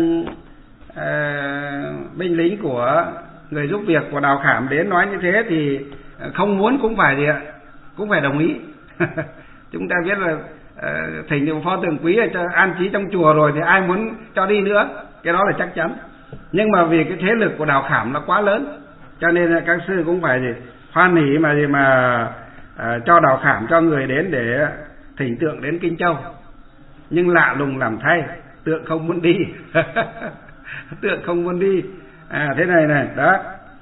Speaker 1: binh lính của người giúp việc của Đào Khảm đến nói như thế thì không muốn cũng phải đồng ý. Chúng ta biết là thỉnh được pho tượng quý cho an trí trong chùa rồi thì ai muốn cho đi nữa, cái đó là chắc chắn. Nhưng mà vì cái thế lực của Đào Khảm nó quá lớn, cho nên là các sư cũng phải hoan hỉ mà cho Đào Khảm cho người đến để thỉnh tượng đến Kinh Châu. Nhưng lạ lùng làm thay, tượng không muốn đi. Tượng không muốn đi. Thế này đó.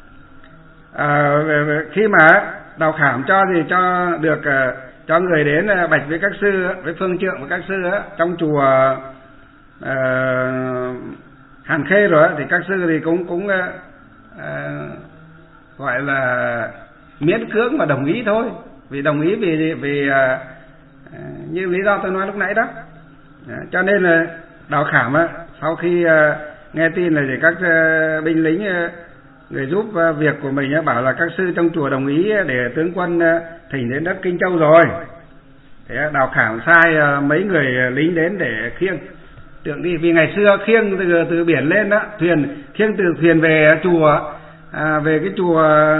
Speaker 1: Khi mà Đào Khảm cho được cho người đến bạch với các sư, với phương trượng và các sư trong chùa Hàn Khê rồi thì các sư thì cũng gọi là miễn cưỡng mà đồng ý thôi. Vì đồng ý vì như lý do tôi nói lúc nãy đó. Cho nên là Đào Khảm sau khi nghe tin là các binh lính người giúp việc của mình bảo là các sư trong chùa đồng ý để tướng quân thỉnh đến đất Kinh Châu rồi. Thế Đào Khảm sai mấy người lính đến để khiêng tượng đi. Vì ngày xưa khiêng từ biển lên đó, khiêng từ thuyền về chùa, về cái chùa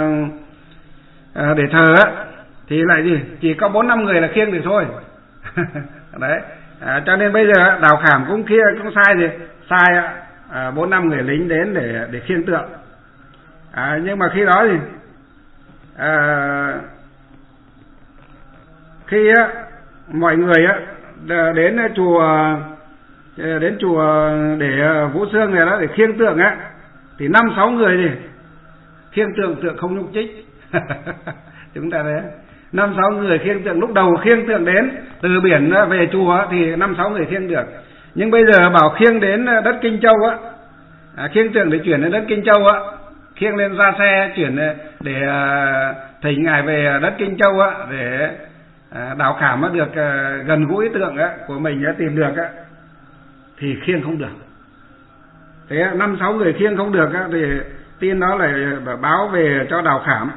Speaker 1: để thờ thì lại chỉ có 4-5 người là khiêng được thôi. Đấy. Cho nên bây giờ Đào Khảm cũng sai 4-5 người lính đến để khiêng tượng. Nhưng mà khi đó thì khi mọi người đến chùa để Vũ Xương này đó để khiêng tượng thì 5-6 người thì khiêng tượng không nhúc nhích. Chúng ta thấy 5-6 người khiêng tượng, lúc đầu khiêng tượng đến từ biển về chùa thì 5-6 người khiêng được. Nhưng bây giờ bảo khiêng đến đất Kinh Châu khiêng tượng để chuyển đến đất Kinh Châu khiêng lên ra xe chuyển để thỉnh ngài về đất Kinh Châu để Đào Khảm được gần gũi tượng của mình tìm được thì khiêng không được. Thế 5-6 người khiêng không được thì tin đó lại báo về cho Đào Khảm.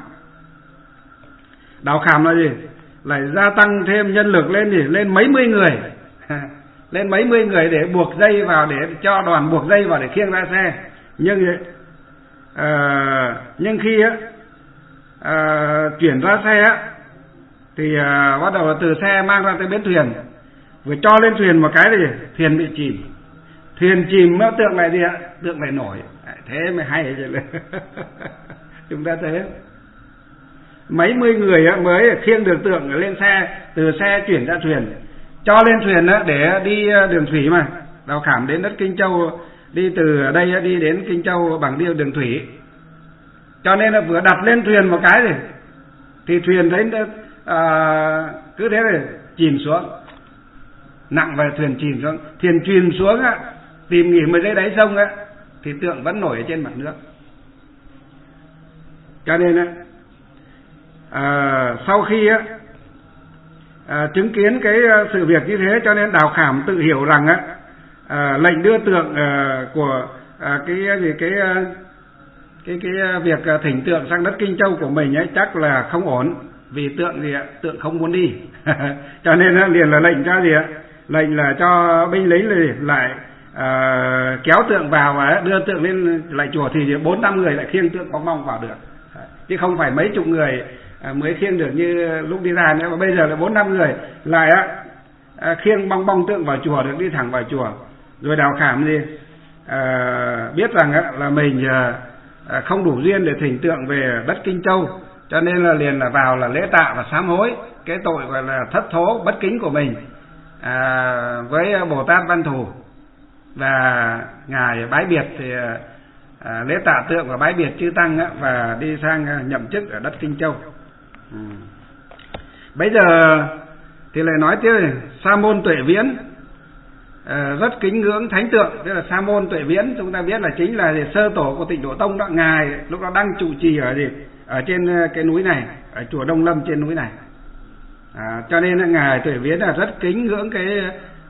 Speaker 1: Đào Khảm là lại gia tăng thêm nhân lực lên mấy mươi người. Lên mấy mươi người để buộc dây vào, để cho đoàn buộc dây vào để khiêng ra xe. Nhưng Nhưng khi chuyển ra xe thì bắt đầu là từ xe mang ra tới bến thuyền, vừa cho lên thuyền một cái thì thuyền bị chìm. Thuyền chìm nó tượng lại gì ạ? Tượng lại nổi. Thế mới hay vậy. Chúng ta thấy mấy mươi người mới khiêng được tượng lên xe, từ xe chuyển ra thuyền, cho lên thuyền để đi đường thủy mà. Đào Khảm đến đất Kinh Châu, đi từ ở đây đi đến Kinh Châu bằng đi đường thủy. Cho nên là vừa đặt lên thuyền một cái thì thuyền thấy cứ thế này chìm xuống, nặng về thuyền chìm xuống. Thuyền chìm xuống tìm nghỉ mới dưới đáy sông thì tượng vẫn nổi ở trên mặt nước. Cho nên sau khi chứng kiến cái sự việc như thế, cho nên Đào Khảm tự hiểu rằng lệnh đưa tượng của cái việc thỉnh tượng sang đất Kinh Châu của mình chắc là không ổn, vì tượng gì ạ? Tượng không muốn đi. Cho nên liền là lệnh cho gì ạ? Lệnh là cho binh lính lại kéo tượng vào và đưa tượng lên lại chùa, thì 4-5 người lại khiêng tượng bong bong vào được, chứ không phải mấy chục người mới khiêng được như lúc đi ra nữa. Mà bây giờ là 4-5 người lại khiêng bong bong tượng vào chùa được, đi thẳng vào chùa. Rồi Đào Khảm gì biết rằng là mình không đủ duyên để thỉnh tượng về đất Kinh Châu, cho nên là liền là vào là lễ tạ và sám hối cái tội gọi là thất thố bất kính của mình với Bồ Tát Văn Thù. Và ngài bái biệt thì lễ tạ tượng và bái biệt chư tăng và đi sang nhậm chức ở đất Kinh Châu. Bây giờ thì lại nói tiếp này, Sa môn Tuệ Viễn rất kính ngưỡng thánh tượng. Tức là Sa môn Tuệ Viễn chúng ta biết là chính là sơ tổ của Tịnh Độ Tông đó. Ngài lúc đó đang trụ trì ở trên cái núi này, ở chùa Đông Lâm trên núi này. Cho nên ngài Tuệ Viễn là rất kính ngưỡng cái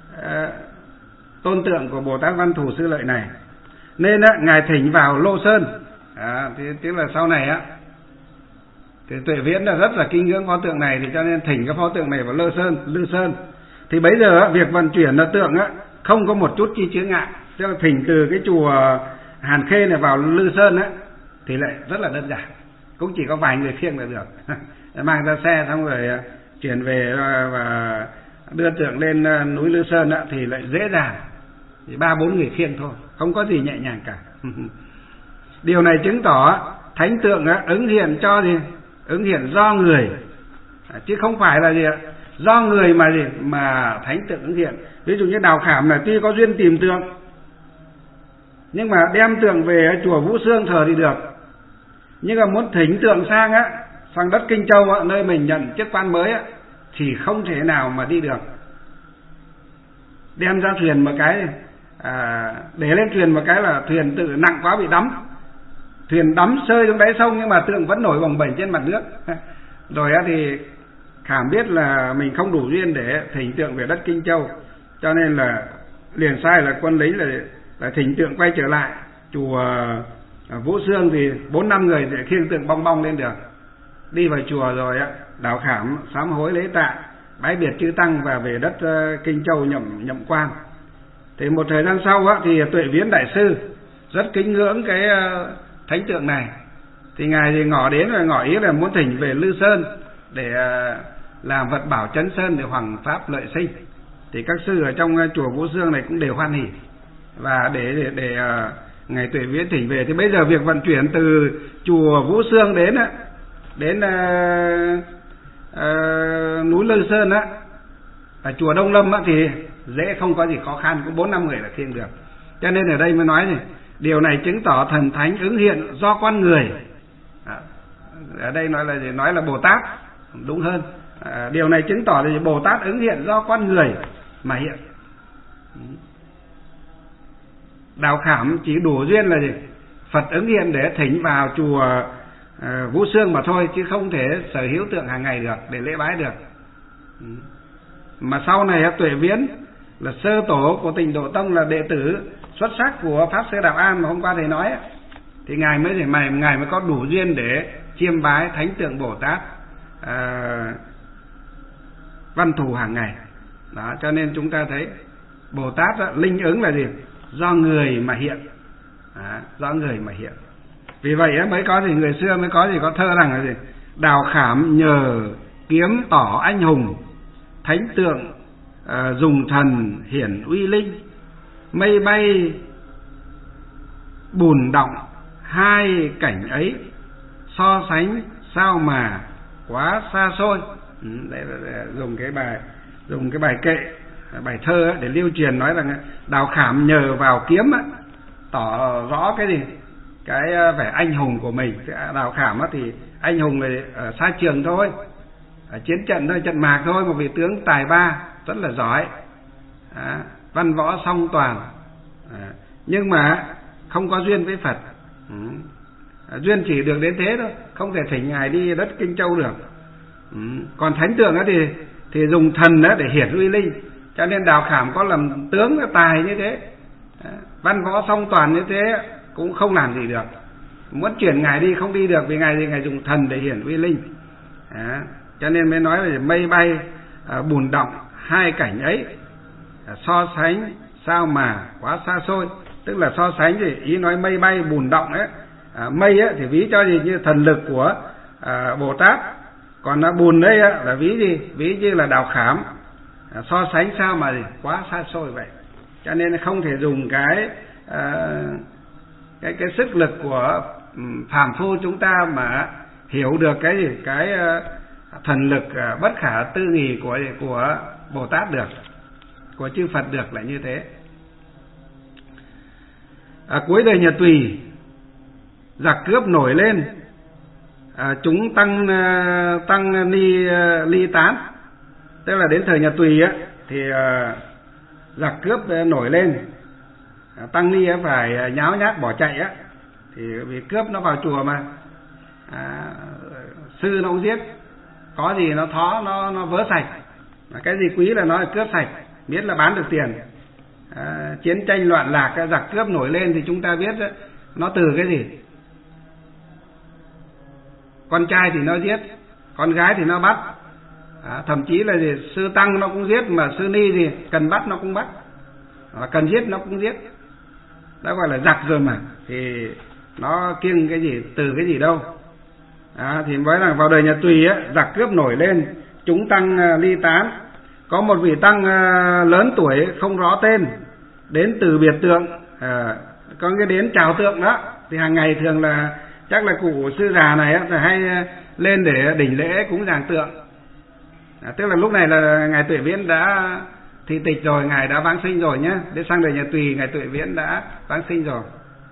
Speaker 1: tôn tượng của Bồ Tát Văn Thù Sư Lợi này, nên ngài thỉnh vào Lô Sơn. Thì tức là sau này thì Tuệ Viễn là rất là kính ngưỡng pho tượng này, thì cho nên thỉnh cái pho tượng này vào Lư Sơn. Thì bây giờ việc vận chuyển là tượng không có một chút chi chướng ngại. Tức là thỉnh từ cái chùa Hàn Khê này vào Lư Sơn thì lại rất là đơn giản, cũng chỉ có vài người khiêng là được. Mang ra xe xong rồi chuyển về và đưa tượng lên núi Lư Sơn thì lại dễ dàng, chỉ 3-4 người khiêng thôi, không có gì nhẹ nhàng cả. Điều này chứng tỏ thánh tượng ứng hiện cho gì? Ứng hiện do người, chứ không phải là gì ạ? Do người mà gì mà thánh tượng ứng hiện. Ví dụ như Đào Khảm là tuy có duyên tìm tượng, nhưng mà đem tượng về chùa Vũ Xương thờ thì được, nhưng mà muốn thỉnh tượng sang đất Kinh Châu nơi mình nhận chức quan mới thì không thể nào mà đi được. Đem ra thuyền một cái để lên thuyền một cái là thuyền tự nặng quá bị đắm, thuyền đắm sơi xuống đáy sông, nhưng mà tượng vẫn nổi bồng bềnh trên mặt nước. Rồi thì Khảm biết là mình không đủ duyên để thỉnh tượng về đất Kinh Châu, cho nên là liền sai là quân lính là thỉnh tượng quay trở lại chùa Vũ Xương, thì 4-5 người để khiêng tượng bong bong lên được. Đi vào chùa rồi Đào Khảm sám hối lễ tạ, bái biệt chư tăng và về đất Kinh Châu nhậm quan. Thì một thời gian sau thì Tuệ Viễn đại sư rất kính ngưỡng cái thánh tượng này, thì ngài thì ngỏ đến và ngỏ ý là muốn thỉnh về Lư Sơn để làm vật bảo chấn sơn để hoằng pháp lợi sinh. Thì các sư ở trong chùa Vũ Xương này cũng đều hoan hỉ và để ngài Tuệ Viễn thỉnh về. Thì bây giờ việc vận chuyển từ chùa Vũ Xương đến núi Lư Sơn ở chùa Đông Lâm thì dễ, không có gì khó khăn, cũng 4-5 người là khiêng được. Cho nên ở đây mới nói gì, điều này chứng tỏ thần thánh ứng hiện do con người. Ở đây nói là gì? Nói là Bồ Tát đúng hơn. Điều này chứng tỏ là Bồ Tát ứng hiện do con người mà hiện. Đào Khảm chỉ đủ duyên là gì? Phật ứng hiện để thỉnh vào chùa Vũ Xương mà thôi, chứ không thể sở hữu tượng hàng ngày được để lễ bái được. Mà sau này Tuệ Viễn là sơ tổ của Tịnh Độ Tông, là đệ tử xuất sắc của Pháp Sư Đạo An mà hôm qua thầy nói thì ngài mới có đủ duyên để chiêm bái thánh tượng Bồ Tát Văn Thù hàng ngày. Đó, cho nên chúng ta thấy Bồ Tát linh ứng là gì? Do người mà hiện. Do người mà hiện. Vì vậy mới có gì, người xưa mới có gì, có thơ rằng là gì: đào khảm nhờ kiếm tỏ anh hùng, thánh tượng dùng thần hiển uy linh, mây bay bùn động hai cảnh ấy, so sánh sao mà quá xa xôi. Đấy là dùng cái bài kệ, bài thơ để lưu truyền, nói rằng đào khảm nhờ vào kiếm tỏ rõ cái gì, cái vẻ anh hùng của mình. Đào khảm thì anh hùng này ở xa trường thôi, ở chiến trận thôi, trận mạc thôi, một vị tướng tài ba rất là giỏi, văn võ song toàn, nhưng mà không có duyên với Phật. Duyên chỉ được đến thế thôi, không thể thỉnh ngài đi đất Kinh Châu được. Còn thánh tượng thì dùng thần để hiển uy linh, cho nên đào khảm có làm tướng tài như thế, văn võ song toàn như thế cũng không làm gì được. Muốn chuyển ngài đi không đi được, vì ngài dùng thần để hiển uy linh. Cho nên mới nói là mây bay bùn động hai cảnh ấy, so sánh sao mà quá xa xôi. Tức là so sánh thì ý nói mây bay bùn động ấy. Mây thì ví cho gì như thần lực của Bồ Tát, còn bùn đây là ví gì, ví như là đào khảm. So sánh sao mà gì quá xa xôi vậy. Cho nên không thể dùng cái sức lực của phàm phu chúng ta mà hiểu được cái gì, cái thần lực bất khả tư nghì của Bồ Tát được, của chư Phật được là như thế. Cuối đời nhà Tùy, giặc cướp nổi lên, chúng tăng ni ly tán. Tức là đến thời nhà Tùy thì giặc cướp nổi lên, tăng ni phải nháo nhác bỏ chạy thì vì cướp nó vào chùa mà, sư nó cũng giết, có gì nó thó, nó vớ sạch, cái gì quý là nó cướp sạch, biết là bán được tiền. Chiến tranh loạn lạc, giặc cướp nổi lên thì chúng ta biết nó từ cái gì. Con trai thì nó giết, con gái thì nó bắt, thậm chí là gì, sư tăng nó cũng giết, mà sư ni thì cần bắt nó cũng bắt, cần giết nó cũng giết. Đã gọi là giặc rồi mà, thì nó kiêng cái gì, từ cái gì đâu. Thì nói là vào đời nhà Tùy giặc cướp nổi lên, chúng tăng ly tán. Có một vị tăng lớn tuổi không rõ tên đến từ biệt tượng, có cái đến chào tượng đó. Thì hàng ngày thường là chắc là cụ sư già này hay lên để đỉnh lễ cúng dường tượng. Tức là lúc này là ngài Tuệ Viễn đã thị tịch rồi, ngài đã vãng sinh rồi nhé. Đến sang đời nhà Tùy, ngài Tuệ Viễn đã vãng sinh rồi.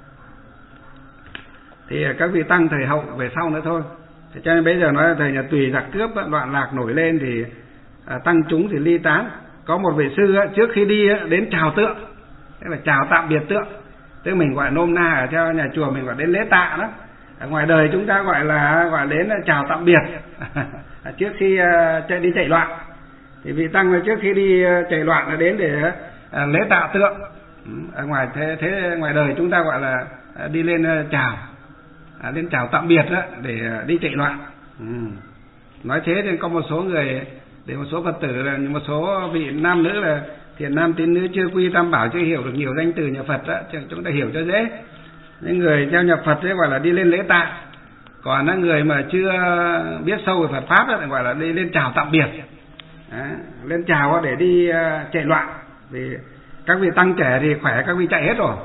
Speaker 1: Thì các vị tăng thời hậu về sau nữa thôi. Cho nên bây giờ nói là thời nhà Tùy giặc cướp loạn lạc nổi lên thì tăng chúng thì ly tán. Có một vị sư trước khi đi đến chào tượng, tức là chào tạm biệt tượng. Tức mình gọi nôm na ở cho nhà chùa mình gọi đến lễ tạ đó. Ở ngoài đời chúng ta gọi đến chào tạm biệt trước khi đi chạy loạn. Thì vị tăng trước khi đi chạy loạn là đến để lễ tạ tượng. Ở ngoài thế ngoài đời chúng ta gọi là đi lên chào, lên chào tạm biệt đó, để đi chạy loạn. Nói thế thì có một số người, để một số Phật tử là một số vị nam nữ là thiện nam tín nữ chưa quy tam bảo, chưa hiểu được nhiều danh từ nhà Phật đó, chúng ta hiểu cho dễ. Những người theo nhập Phật ấy gọi là đi lên lễ tạ, còn người mà chưa biết sâu về Phật pháp ấy, gọi là đi lên chào tạm biệt. Lên chào để đi chạy loạn. Vì các vị tăng trẻ thì khỏe, các vị chạy hết rồi.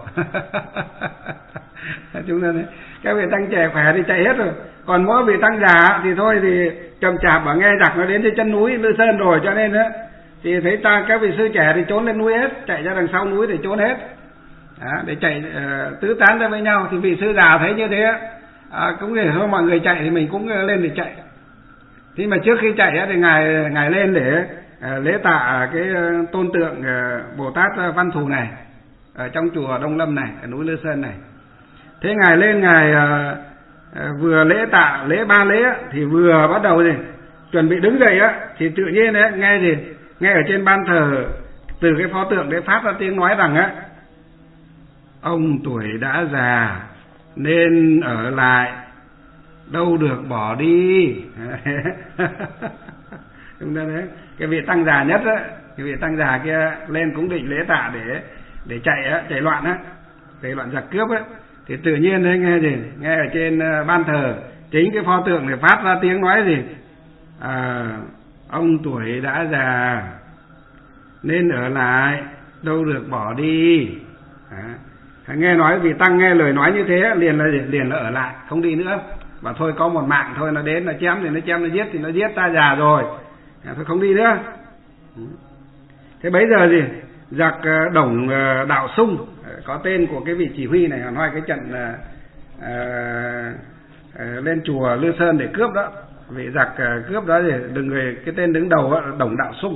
Speaker 1: Chúng ta thấy, các vị tăng trẻ khỏe thì chạy hết rồi, còn mỗi vị tăng già thì thôi thì chậm chạp ở nghe giặc nó đến tới chân núi Lư Sơn rồi, cho nên thì thấy các vị sư trẻ thì trốn lên núi hết, chạy ra đằng sau núi để trốn hết. Để chạy tứ tán ra với nhau. Thì vị sư già thấy như thế cũng để thôi mọi người chạy thì mình cũng lên để chạy. Thế mà trước khi chạy thì ngài lên để lễ tạ cái tôn tượng Bồ Tát Văn Thù này ở trong chùa Đông Lâm này, ở núi Lư Sơn này. Thế ngài lên, ngài vừa lễ tạ, lễ ba lễ thì vừa bắt đầu gì chuẩn bị đứng dậy thì tự nhiên nghe gì, nghe ở trên ban thờ từ cái pho tượng để phát ra tiếng nói rằng ông tuổi đã già nên ở lại, đâu được bỏ đi. Chúng ta thấy cái vị tăng già nhất cái vị tăng già kia lên cũng định lễ tạ để chạy loạn chạy loạn giặc cướp Thì tự nhiên đấy nghe gì, nghe ở trên ban thờ chính cái pho tượng này phát ra tiếng nói gì, ông tuổi đã già nên ở lại, đâu được bỏ đi. Nghe nói vị tăng nghe lời nói như thế liền là ở lại, không đi nữa. Và thôi có một mạng thôi, nó đến nó chém thì nó chém, nó giết thì nó giết, ta già rồi, thôi không đi nữa. Thế bấy giờ gì, giặc Đồng Đạo Sung, có tên của cái vị chỉ huy này, nói cái trận lên chùa Lư Sơn để cướp đó, vị giặc cướp đó thì cái tên đứng đầu là Đồng Đạo Sung,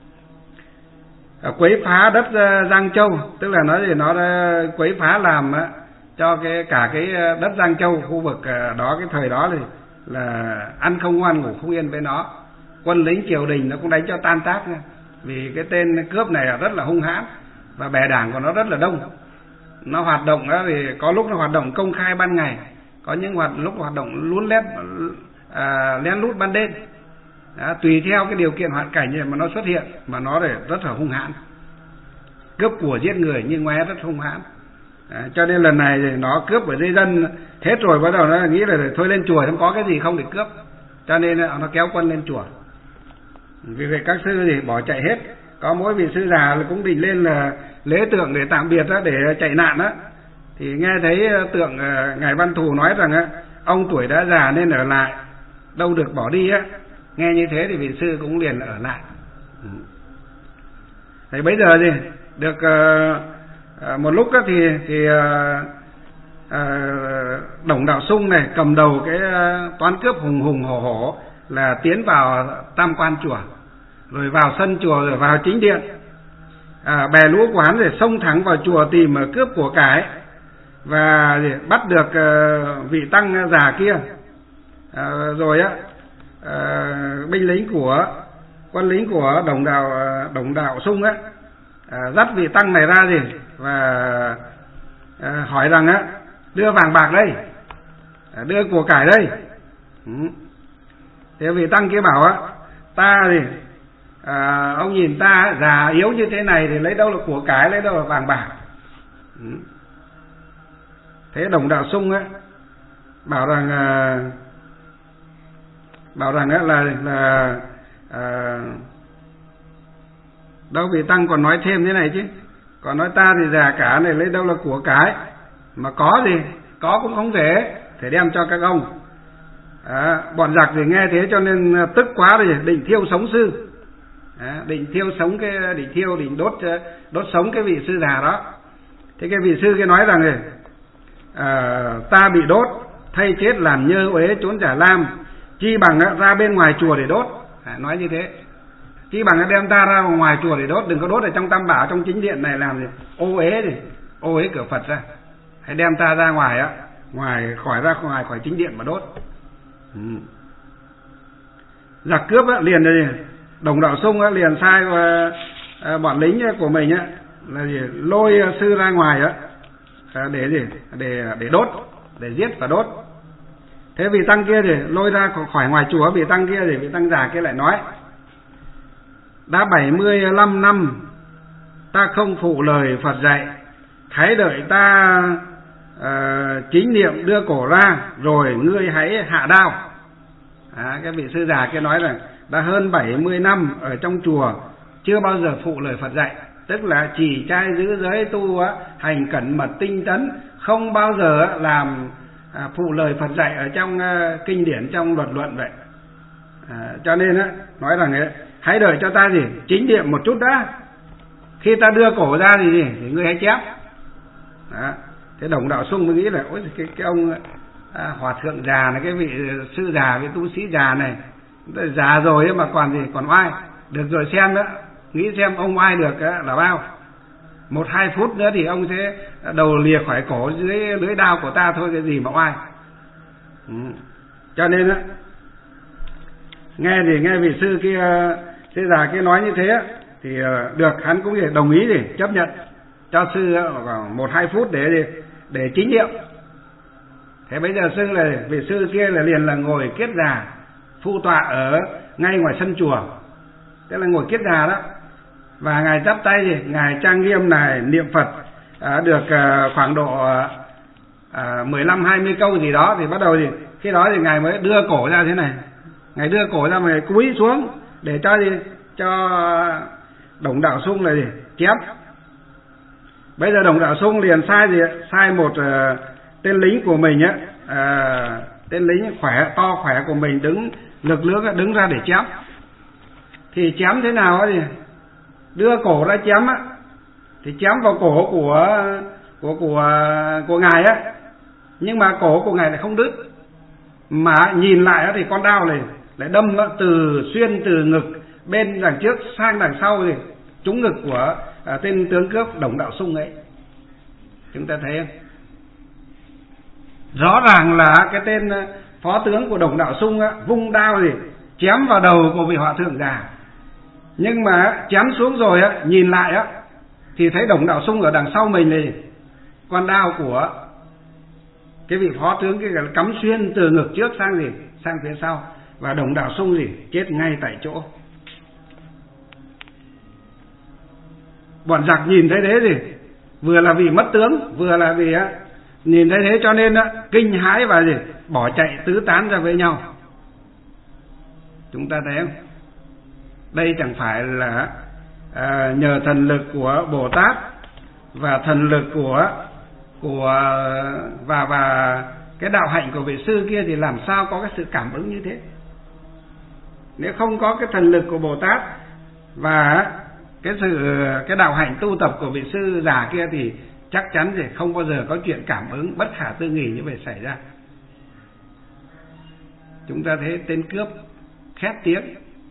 Speaker 1: quấy phá đất Giang Châu, tức là nói gì, nó quấy phá làm cho cả cái đất Giang Châu, khu vực đó cái thời đó thì là ăn không ngoan ngủ không yên với nó. Quân lính triều đình nó cũng đánh cho tan tác nha. Vì cái tên cướp này rất là hung hãn và bè đảng của nó rất là đông. Nó hoạt động đó thì có lúc nó hoạt động công khai ban ngày, có những lúc hoạt động lén lút ban đêm. Tùy theo cái điều kiện hoàn cảnh mà nó xuất hiện, mà nó rất là hung hãn, cướp của giết người nhưng ngoé rất hung hãn. Cho nên lần này thì nó cướp ở dưới dân hết rồi, bắt đầu nó nghĩ là thôi lên chùa không có cái gì không để cướp, cho nên nó kéo quân lên chùa. Vì vậy các sư thì bỏ chạy hết, có mỗi vị sư già cũng định lên là lễ tượng để tạm biệt đó, để chạy nạn đó. Thì nghe thấy tượng ngài Văn Thù nói rằng ông tuổi đã già nên ở lại, đâu được bỏ đi á. Nghe như thế thì vị sư cũng liền ở lại. Thì bây giờ thì được một lúc đó thì Đồng Đạo Sung này cầm đầu cái toán cướp hùng hổ là tiến vào tam quan chùa, rồi vào sân chùa, rồi vào chính điện, bè lũ của hắn rồi xông thẳng vào chùa tìm cướp của cải, và bắt được vị tăng già kia. Rồi quân lính của Đồng Đạo Sung dắt vị tăng này ra và hỏi rằng đưa vàng bạc đây, đưa của cải đây. Thế vị tăng kia bảo ta thì ông nhìn ta già yếu như thế này thì lấy đâu là của cải, lấy đâu là vàng bạc. Thế Đồng Đạo Sung bảo rằng là đâu vị tăng còn nói thêm thế này chứ, còn nói ta thì già cả này lấy đâu là của cái, mà có gì có cũng không thể đem cho các ông. Bọn giặc thì nghe thế cho nên tức quá rồi, định thiêu sống sư, định đốt sống cái vị sư già đó. Thế cái vị sư kia nói rằng ta bị đốt, thay chết làm nhơ uế trốn Trả Lam, chi bằng ra bên ngoài chùa để đốt. Nói như thế, chi bằng đem ta ra ngoài chùa để đốt, đừng có đốt ở trong Tam Bảo, trong chính điện này làm gì ô uế cửa Phật ra, hãy đem ta ra ngoài khỏi chính điện mà đốt. Giặc cướp liền Đồng Đạo Sung liền sai bọn lính của mình là lôi sư ra ngoài để đốt, để giết và đốt. Thế vị tăng kia thì lôi ra khỏi ngoài chùa, vị tăng kia thì vị tăng già kia lại nói: đã 75 năm ta không phụ lời Phật dạy, hãy đợi ta chính niệm đưa cổ ra rồi ngươi hãy hạ đao. Cái vị sư già kia nói rằng đã hơn 70 năm ở trong chùa chưa bao giờ phụ lời Phật dạy, tức là chỉ trai giữ giới tu hành cẩn mật tinh tấn, không bao giờ làm phụ lời Phật dạy ở trong kinh điển, trong luật luận vậy. Cho nên nói rằng hãy đợi cho ta chính niệm một chút đã, khi ta đưa cổ ra thì ngươi hãy chép. Thế Đồng Đạo Sung mới nghĩ là ôi cái ông hòa thượng già này, cái vị sư già, vị tu sĩ già này già rồi mà còn oai. Được rồi, xem đó, nghĩ xem ông oai được là bao. 1-2 phút nữa thì ông sẽ đầu lìa khỏi cổ dưới lưỡi đao của ta thôi, cái gì mà oai. Cho nên nghe vị sư già kia nói như thế thì được, hắn cũng đồng ý để chấp nhận cho sư khoảng 1-2 phút để chính niệm. Thế bây giờ vị sư kia liền là ngồi kiết già phu tọa ở ngay ngoài sân chùa, tức là ngồi kiết già đó, và ngài chắp tay ngài trang nghiêm này niệm Phật được khoảng độ 15-20 câu gì đó thì bắt đầu thì khi đó thì ngài mới đưa cổ ra thế này, ngài đưa cổ ra mà cúi xuống để cho Đồng Đạo Sung là chém. Bây giờ Đồng Đạo Sung liền sai một tên lính của mình á, tên lính to khỏe của mình lực lưỡng đứng ra để chém. Thì chém thế nào thì đưa cổ ra chém á, thì chém vào cổ của ngài á, nhưng mà cổ của ngài lại không đứt, mà nhìn lại thì con đao này lại đâm xuyên từ ngực bên đằng trước sang đằng sau thì trúng ngực của tên tướng cướp Đồng Đạo Sung ấy. Chúng ta thấy không? Rõ ràng là cái tên phó tướng của Đồng Đạo Sung á, vung đao thì chém vào đầu của vị hòa thượng già, nhưng mà chém xuống rồi á, nhìn lại á thì thấy Đồng Đạo Sung ở đằng sau mình này, con đao của cái vị phó tướng kia cắm xuyên từ ngực trước sang phía sau, và Đồng Đạo Sung chết ngay tại chỗ. Bọn giặc nhìn thấy thế thì vừa là vì mất tướng, vừa là vì nhìn thấy thế cho nên kinh hãi và bỏ chạy tứ tán ra với nhau. Chúng ta thấy không? Đây chẳng phải là nhờ thần lực của Bồ Tát và thần lực và cái đạo hạnh của vị sư kia thì làm sao có cái sự cảm ứng như thế. Nếu không có cái thần lực của Bồ Tát và cái đạo hạnh tu tập của vị sư già kia thì chắc chắn thì không bao giờ có chuyện cảm ứng bất khả tư nghị như vậy xảy ra. Chúng ta thấy tên cướp khét tiếng,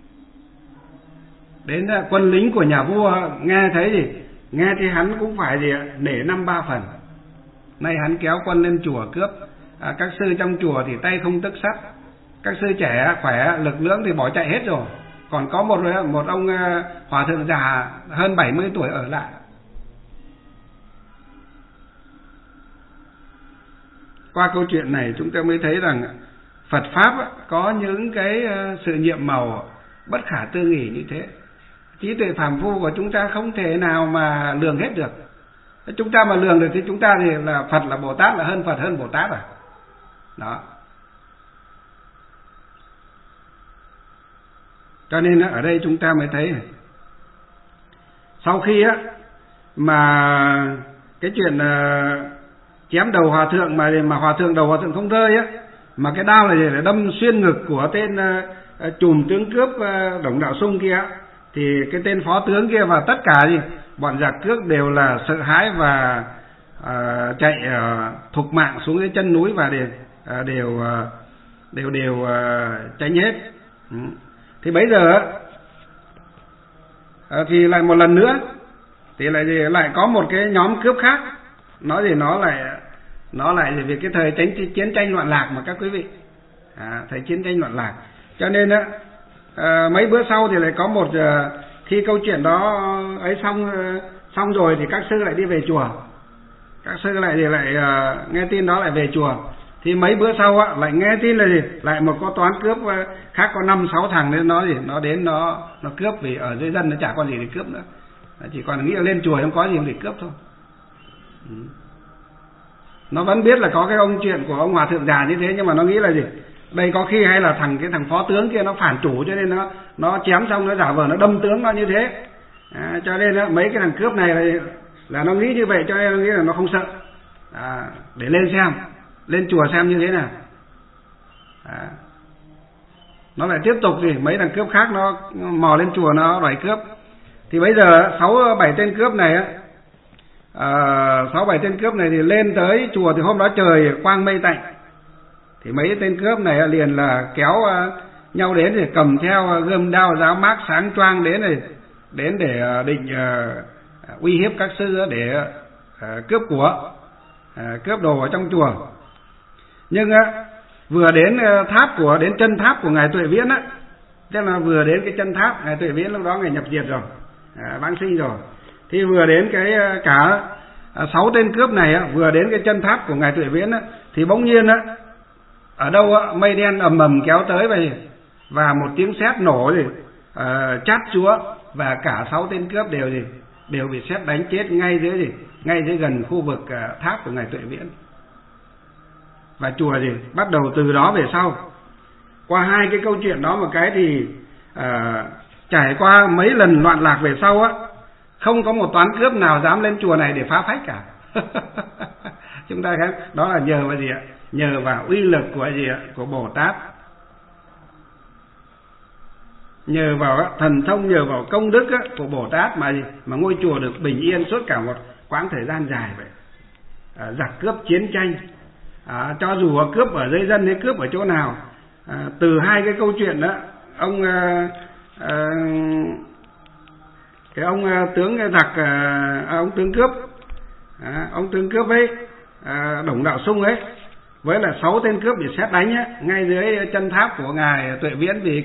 Speaker 1: đến quân lính của nhà vua nghe thấy hắn cũng phải nể 5-3 phần. Nay hắn kéo quân lên chùa cướp, các sư trong chùa thì tay không tấc sắt, các sư trẻ khỏe lực lưỡng thì bỏ chạy hết rồi, còn có một ông hòa thượng già hơn 70 tuổi ở lại. Qua câu chuyện này chúng ta mới thấy rằng Phật Pháp có những cái sự nhiệm màu bất khả tư nghì như thế. Trí tuệ phàm phu của chúng ta không thể nào mà lường hết được. Chúng ta mà lường được thì chúng ta thì là Phật, là Bồ Tát, là hơn Phật hơn Bồ Tát à. Đó. Cho nên ở đây chúng ta mới thấy sau khi mà cái chuyện chém đầu hòa thượng mà hòa thượng đầu hòa thượng không rơi á, mà cái đao này để đâm xuyên ngực của tên trùm tướng cướp Đồng Đạo Sung kia, thì cái tên phó tướng kia và tất cả bọn giặc cướp đều là sợ hãi và chạy thục mạng xuống cái chân núi và đều tránh hết. Thì bây giờ thì lại một lần nữa thì lại có một cái nhóm cướp khác, nó lại vì cái thời chiến tranh loạn lạc mà các quý vị, thời chiến tranh loạn lạc, cho nên mấy bữa sau thì lại có khi câu chuyện đó ấy xong rồi thì các sư lại đi về chùa, các sư lại nghe tin đó lại về chùa. Thì mấy bữa sau lại nghe tin là lại một có toán cướp khác, có 5-6 thằng nên nó đến nó cướp, vì ở dưới dân nó chả còn gì để cướp nữa, chỉ còn nghĩ là lên chùa không có gì để cướp thôi. Nó vẫn biết là có cái chuyện của ông hòa thượng già như thế, nhưng mà nó nghĩ là đây có khi hay là cái thằng phó tướng kia nó phản chủ, cho nên nó chém xong nó giả vờ nó đâm tướng nó như thế. Cho nên mấy cái thằng cướp này là nó nghĩ như vậy, cho nên nó nghĩ là nó không sợ, để lên chùa xem như thế nào. Nó lại tiếp tục mấy thằng cướp khác nó mò lên chùa nó đòi cướp. Thì bây giờ 6-7 tên cướp này 6-7 tên cướp này thì lên tới chùa, thì hôm đó trời quang mây tạnh, thì mấy tên cướp này liền là kéo nhau đến thì cầm theo gươm đao giáo mác sáng choang đến để định uy hiếp các sư để cướp của, cướp đồ ở trong chùa. Nhưng vừa đến đến chân tháp của ngài Tuệ Viễn tức là vừa đến cái chân tháp ngài Tuệ Viễn, lúc đó ngài nhập diệt rồi, vãng sinh rồi. Thì vừa đến cả 6 tên cướp này vừa đến cái chân tháp của ngài Tuệ Viễn thì bỗng nhiên ở đâu mây đen ầm ầm kéo tới vậy, và một tiếng sét nổ chát chúa, và cả 6 tên cướp đều bị sét đánh chết ngay dưới gần khu vực tháp của ngài Tuệ Viễn. và chùa gì bắt đầu từ đó về sau. Qua hai cái câu chuyện đó một cái thì trải qua mấy lần loạn lạc về sau á, không có một toán cướp nào dám lên chùa này để phá phách cả. Chúng ta thấy đó là nhờ vào gì ạ? Nhờ vào uy lực của gì ạ? Của Bồ Tát, nhờ vào thần thông, nhờ vào công đức của Bồ Tát mà ngôi chùa được bình yên suốt cả một quãng thời gian dài vậy. Giặc cướp chiến tranh, cho dù cướp ở dưới dân hay cướp ở chỗ nào, từ hai cái câu chuyện đó, ông tướng giặc, ông tướng cướp ấy, Đồng Đạo Sung ấy, với là 6 tên cướp bị sét đánh ấy, ngay dưới chân tháp của ngài Tuệ Viễn, vì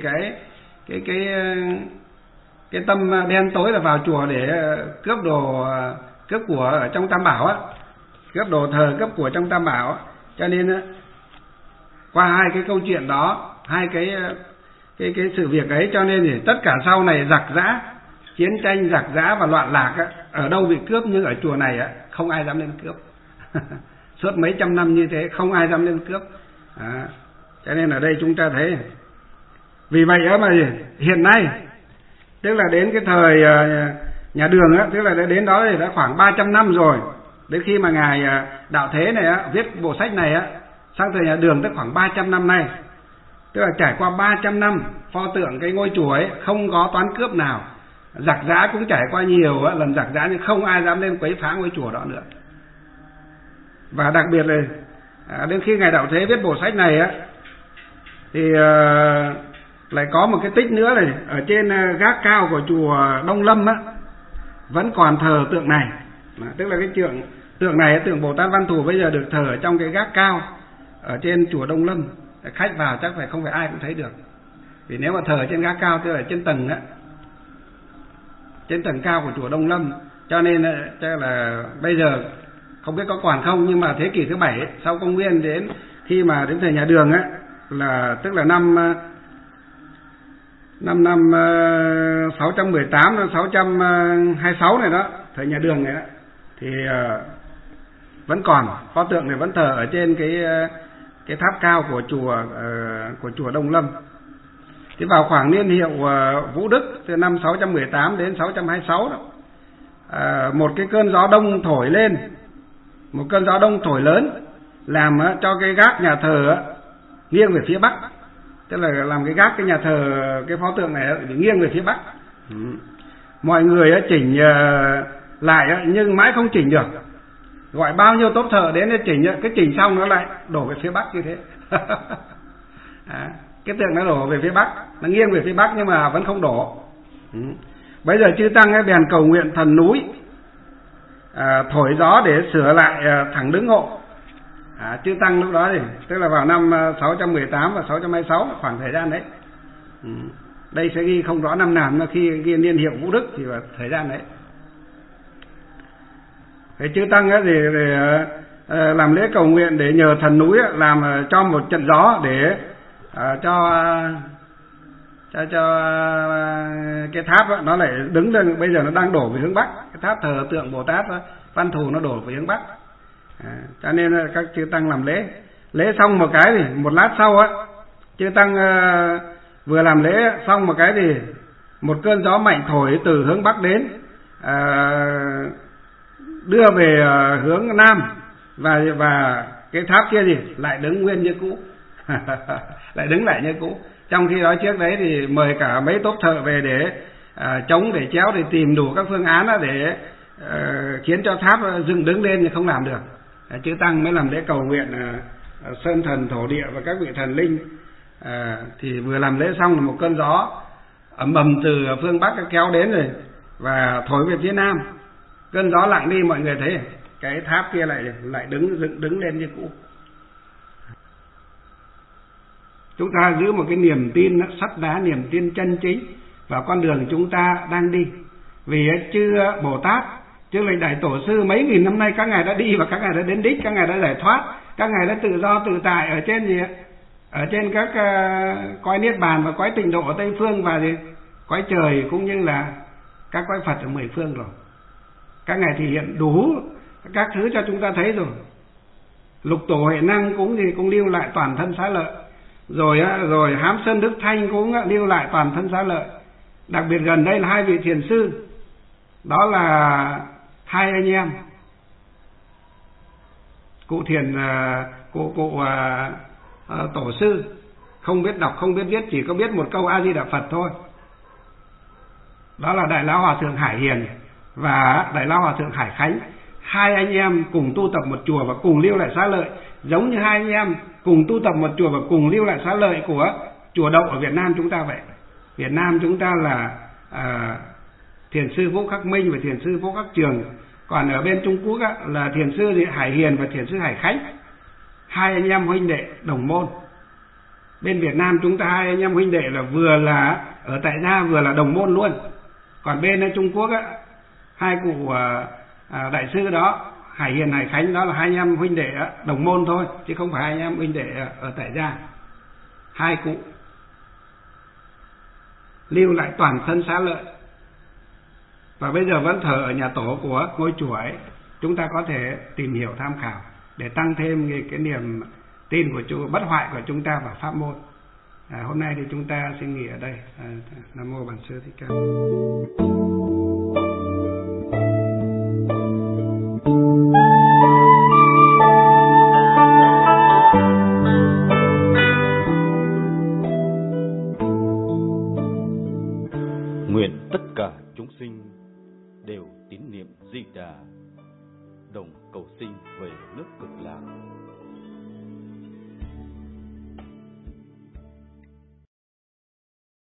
Speaker 1: cái tâm đen tối là vào chùa để cướp đồ, cướp của ở trong Tam Bảo á, cướp đồ thờ, cướp của trong Tam Bảo á. Cho nên qua hai cái câu chuyện đó, hai cái sự việc ấy, cho nên thì tất cả sau này giặc giã, chiến tranh giặc giã và loạn lạc á, ở đâu bị cướp, nhưng ở chùa này á không ai dám lên cướp. Suốt mấy trăm năm như thế không ai dám lên cướp. Cho nên ở đây chúng ta thấy, vì vậy á mà hiện nay, tức là đến cái thời nhà Đường á, tức là đến đó thì đã khoảng 300 năm rồi. Đến khi mà ngài Đạo Thế này á viết bộ sách này á, sang thời nhà Đường tức khoảng 300 năm nay, tức là trải qua 300 năm pho tượng cái ngôi chùa ấy không có toán cướp nào, giặc giã cũng trải qua nhiều lần giặc giã nhưng không ai dám lên quấy phá ngôi chùa đó nữa. Và đặc biệt là đến khi ngài Đạo Thế viết bộ sách này á, thì lại có một cái tích nữa này, ở trên gác cao của chùa Đông Lâm á vẫn còn thờ tượng này. Tức là cái tượng này, tượng Bồ Tát Văn Thù bây giờ được thờ ở trong cái gác cao ở trên chùa Đông Lâm. Khách vào chắc không phải ai cũng thấy được, vì nếu mà thờ ở trên gác cao tức là trên tầng á, trên tầng cao của chùa Đông Lâm. Cho nên chắc là bây giờ không biết có còn không, nhưng mà thế kỷ thứ 7 sau công nguyên, đến khi mà đến thời nhà Đường á, là tức là năm 618 đến 626 này đó, thời nhà Đường này đó, thì vẫn còn pho tượng này vẫn thờ ở trên cái tháp cao của chùa Đông Lâm. Thì vào khoảng niên hiệu Vũ Đức, từ năm 618 đến 626 đó, một cái cơn gió đông thổi lên, một cơn gió đông thổi lớn, làm cho cái gác nhà thờ nghiêng về phía bắc, tức là làm cái gác cái nhà thờ, cái pho tượng này bị nghiêng về phía bắc. Mọi người chỉnh lại nhưng mãi không chỉnh được, gọi bao nhiêu tốt thợ đến để chỉnh, cái chỉnh xong nó lại đổ về phía bắc như thế. Cái tượng nó đổ về phía bắc, nó nghiêng về phía bắc nhưng mà vẫn không đổ. Bây giờ chư tăng bèn cầu nguyện thần núi thổi gió để sửa lại thẳng đứng hộ. Chư tăng lúc đó thì tức là vào năm 618 và 626, khoảng thời gian đấy. Đây sẽ ghi không rõ năm nào, mà khi ghi niên hiệu Vũ Đức thì vào thời gian đấy. Thế chư tăng thì làm lễ cầu nguyện để nhờ thần núi làm cho một trận gió để cho cái tháp nó lại đứng lên. Bây giờ nó đang đổ về hướng bắc, cái tháp thờ tượng Bồ Tát Văn Thù nó đổ về hướng bắc. Cho nên các chư tăng làm lễ xong một cái thì một lát sau chư tăng vừa làm lễ xong một cái thì một cơn gió mạnh thổi từ hướng bắc đến, đưa về hướng nam, và cái tháp kia lại đứng nguyên như cũ. Lại đứng lại như cũ. Trong khi đó trước đấy thì mời cả mấy tốp thợ về để chống, để chéo, để tìm đủ các phương án để khiến cho tháp dựng đứng lên thì không làm được. Chư tăng mới làm lễ cầu nguyện sơn thần thổ địa và các vị thần linh. Thì vừa làm lễ xong là một cơn gió ầm ầm từ phương bắc kéo đến rồi và thổi về phía nam. Cơn gió lặng đi, mọi người thấy cái tháp kia lại đứng lên như cũ. Chúng ta giữ một cái niềm tin sắt đá, niềm tin chân chính vào con đường chúng ta đang đi. Vì chư Bồ Tát, chư Lệnh Đại Tổ Sư mấy nghìn năm nay các ngài đã đi và các ngài đã đến đích, các ngài đã giải thoát, các ngài đã tự do tự tại ở trên ở trên các cõi niết bàn và cõi tịnh độ ở Tây phương và cõi trời, cũng như là các cõi Phật ở mười phương rồi. Các ngài thể hiện đủ các thứ cho chúng ta thấy rồi. Lục tổ Huệ Năng cũng lưu lại toàn thân xá lợi. Rồi Hám Sơn Đức Thanh cũng lưu lại toàn thân xá lợi. Đặc biệt gần đây là hai vị thiền sư, đó là hai anh em cụ thiền tổ sư, không biết đọc không biết viết, chỉ có biết một câu A Di Đà Phật thôi. Đó là Đại Lão Hòa Thượng Hải Hiền và Đại Lão Hòa Thượng Hải Khánh. Hai anh em cùng tu tập một chùa và cùng lưu lại xá lợi, giống như hai anh em cùng tu tập một chùa và cùng lưu lại xá lợi của chùa Đậu ở Việt Nam chúng ta vậy. Việt Nam chúng ta là thiền sư Vũ Khắc Minh và thiền sư Vũ Khắc Trường. Còn ở bên Trung Quốc là thiền sư Hải Hiền và thiền sư Hải Khánh. Hai anh em huynh đệ đồng môn. Bên Việt Nam chúng ta hai anh em huynh đệ là vừa là ở tại gia vừa là đồng môn luôn. Còn bên Trung Quốc hai cụ đại sư đó, Hải Hiền Hải Khánh, đó là hai anh em huynh đệ đồng môn thôi, chứ không phải hai anh em huynh đệ ở tại gia. Hai cụ lưu lại toàn thân xá lợi và bây giờ vẫn thờ ở nhà tổ của ngôi chùa ấy. Chúng ta có thể tìm hiểu tham khảo để tăng thêm cái niềm tin của chùa bất hoại của chúng ta vào pháp môn. Hôm nay thì chúng ta xin nghỉ ở đây. Nam mô Bản Sư Thích Ca.
Speaker 2: Nguyện tất cả chúng sinh đều tín niệm Di Đà, đồng cầu sinh về nước Cực Lạc.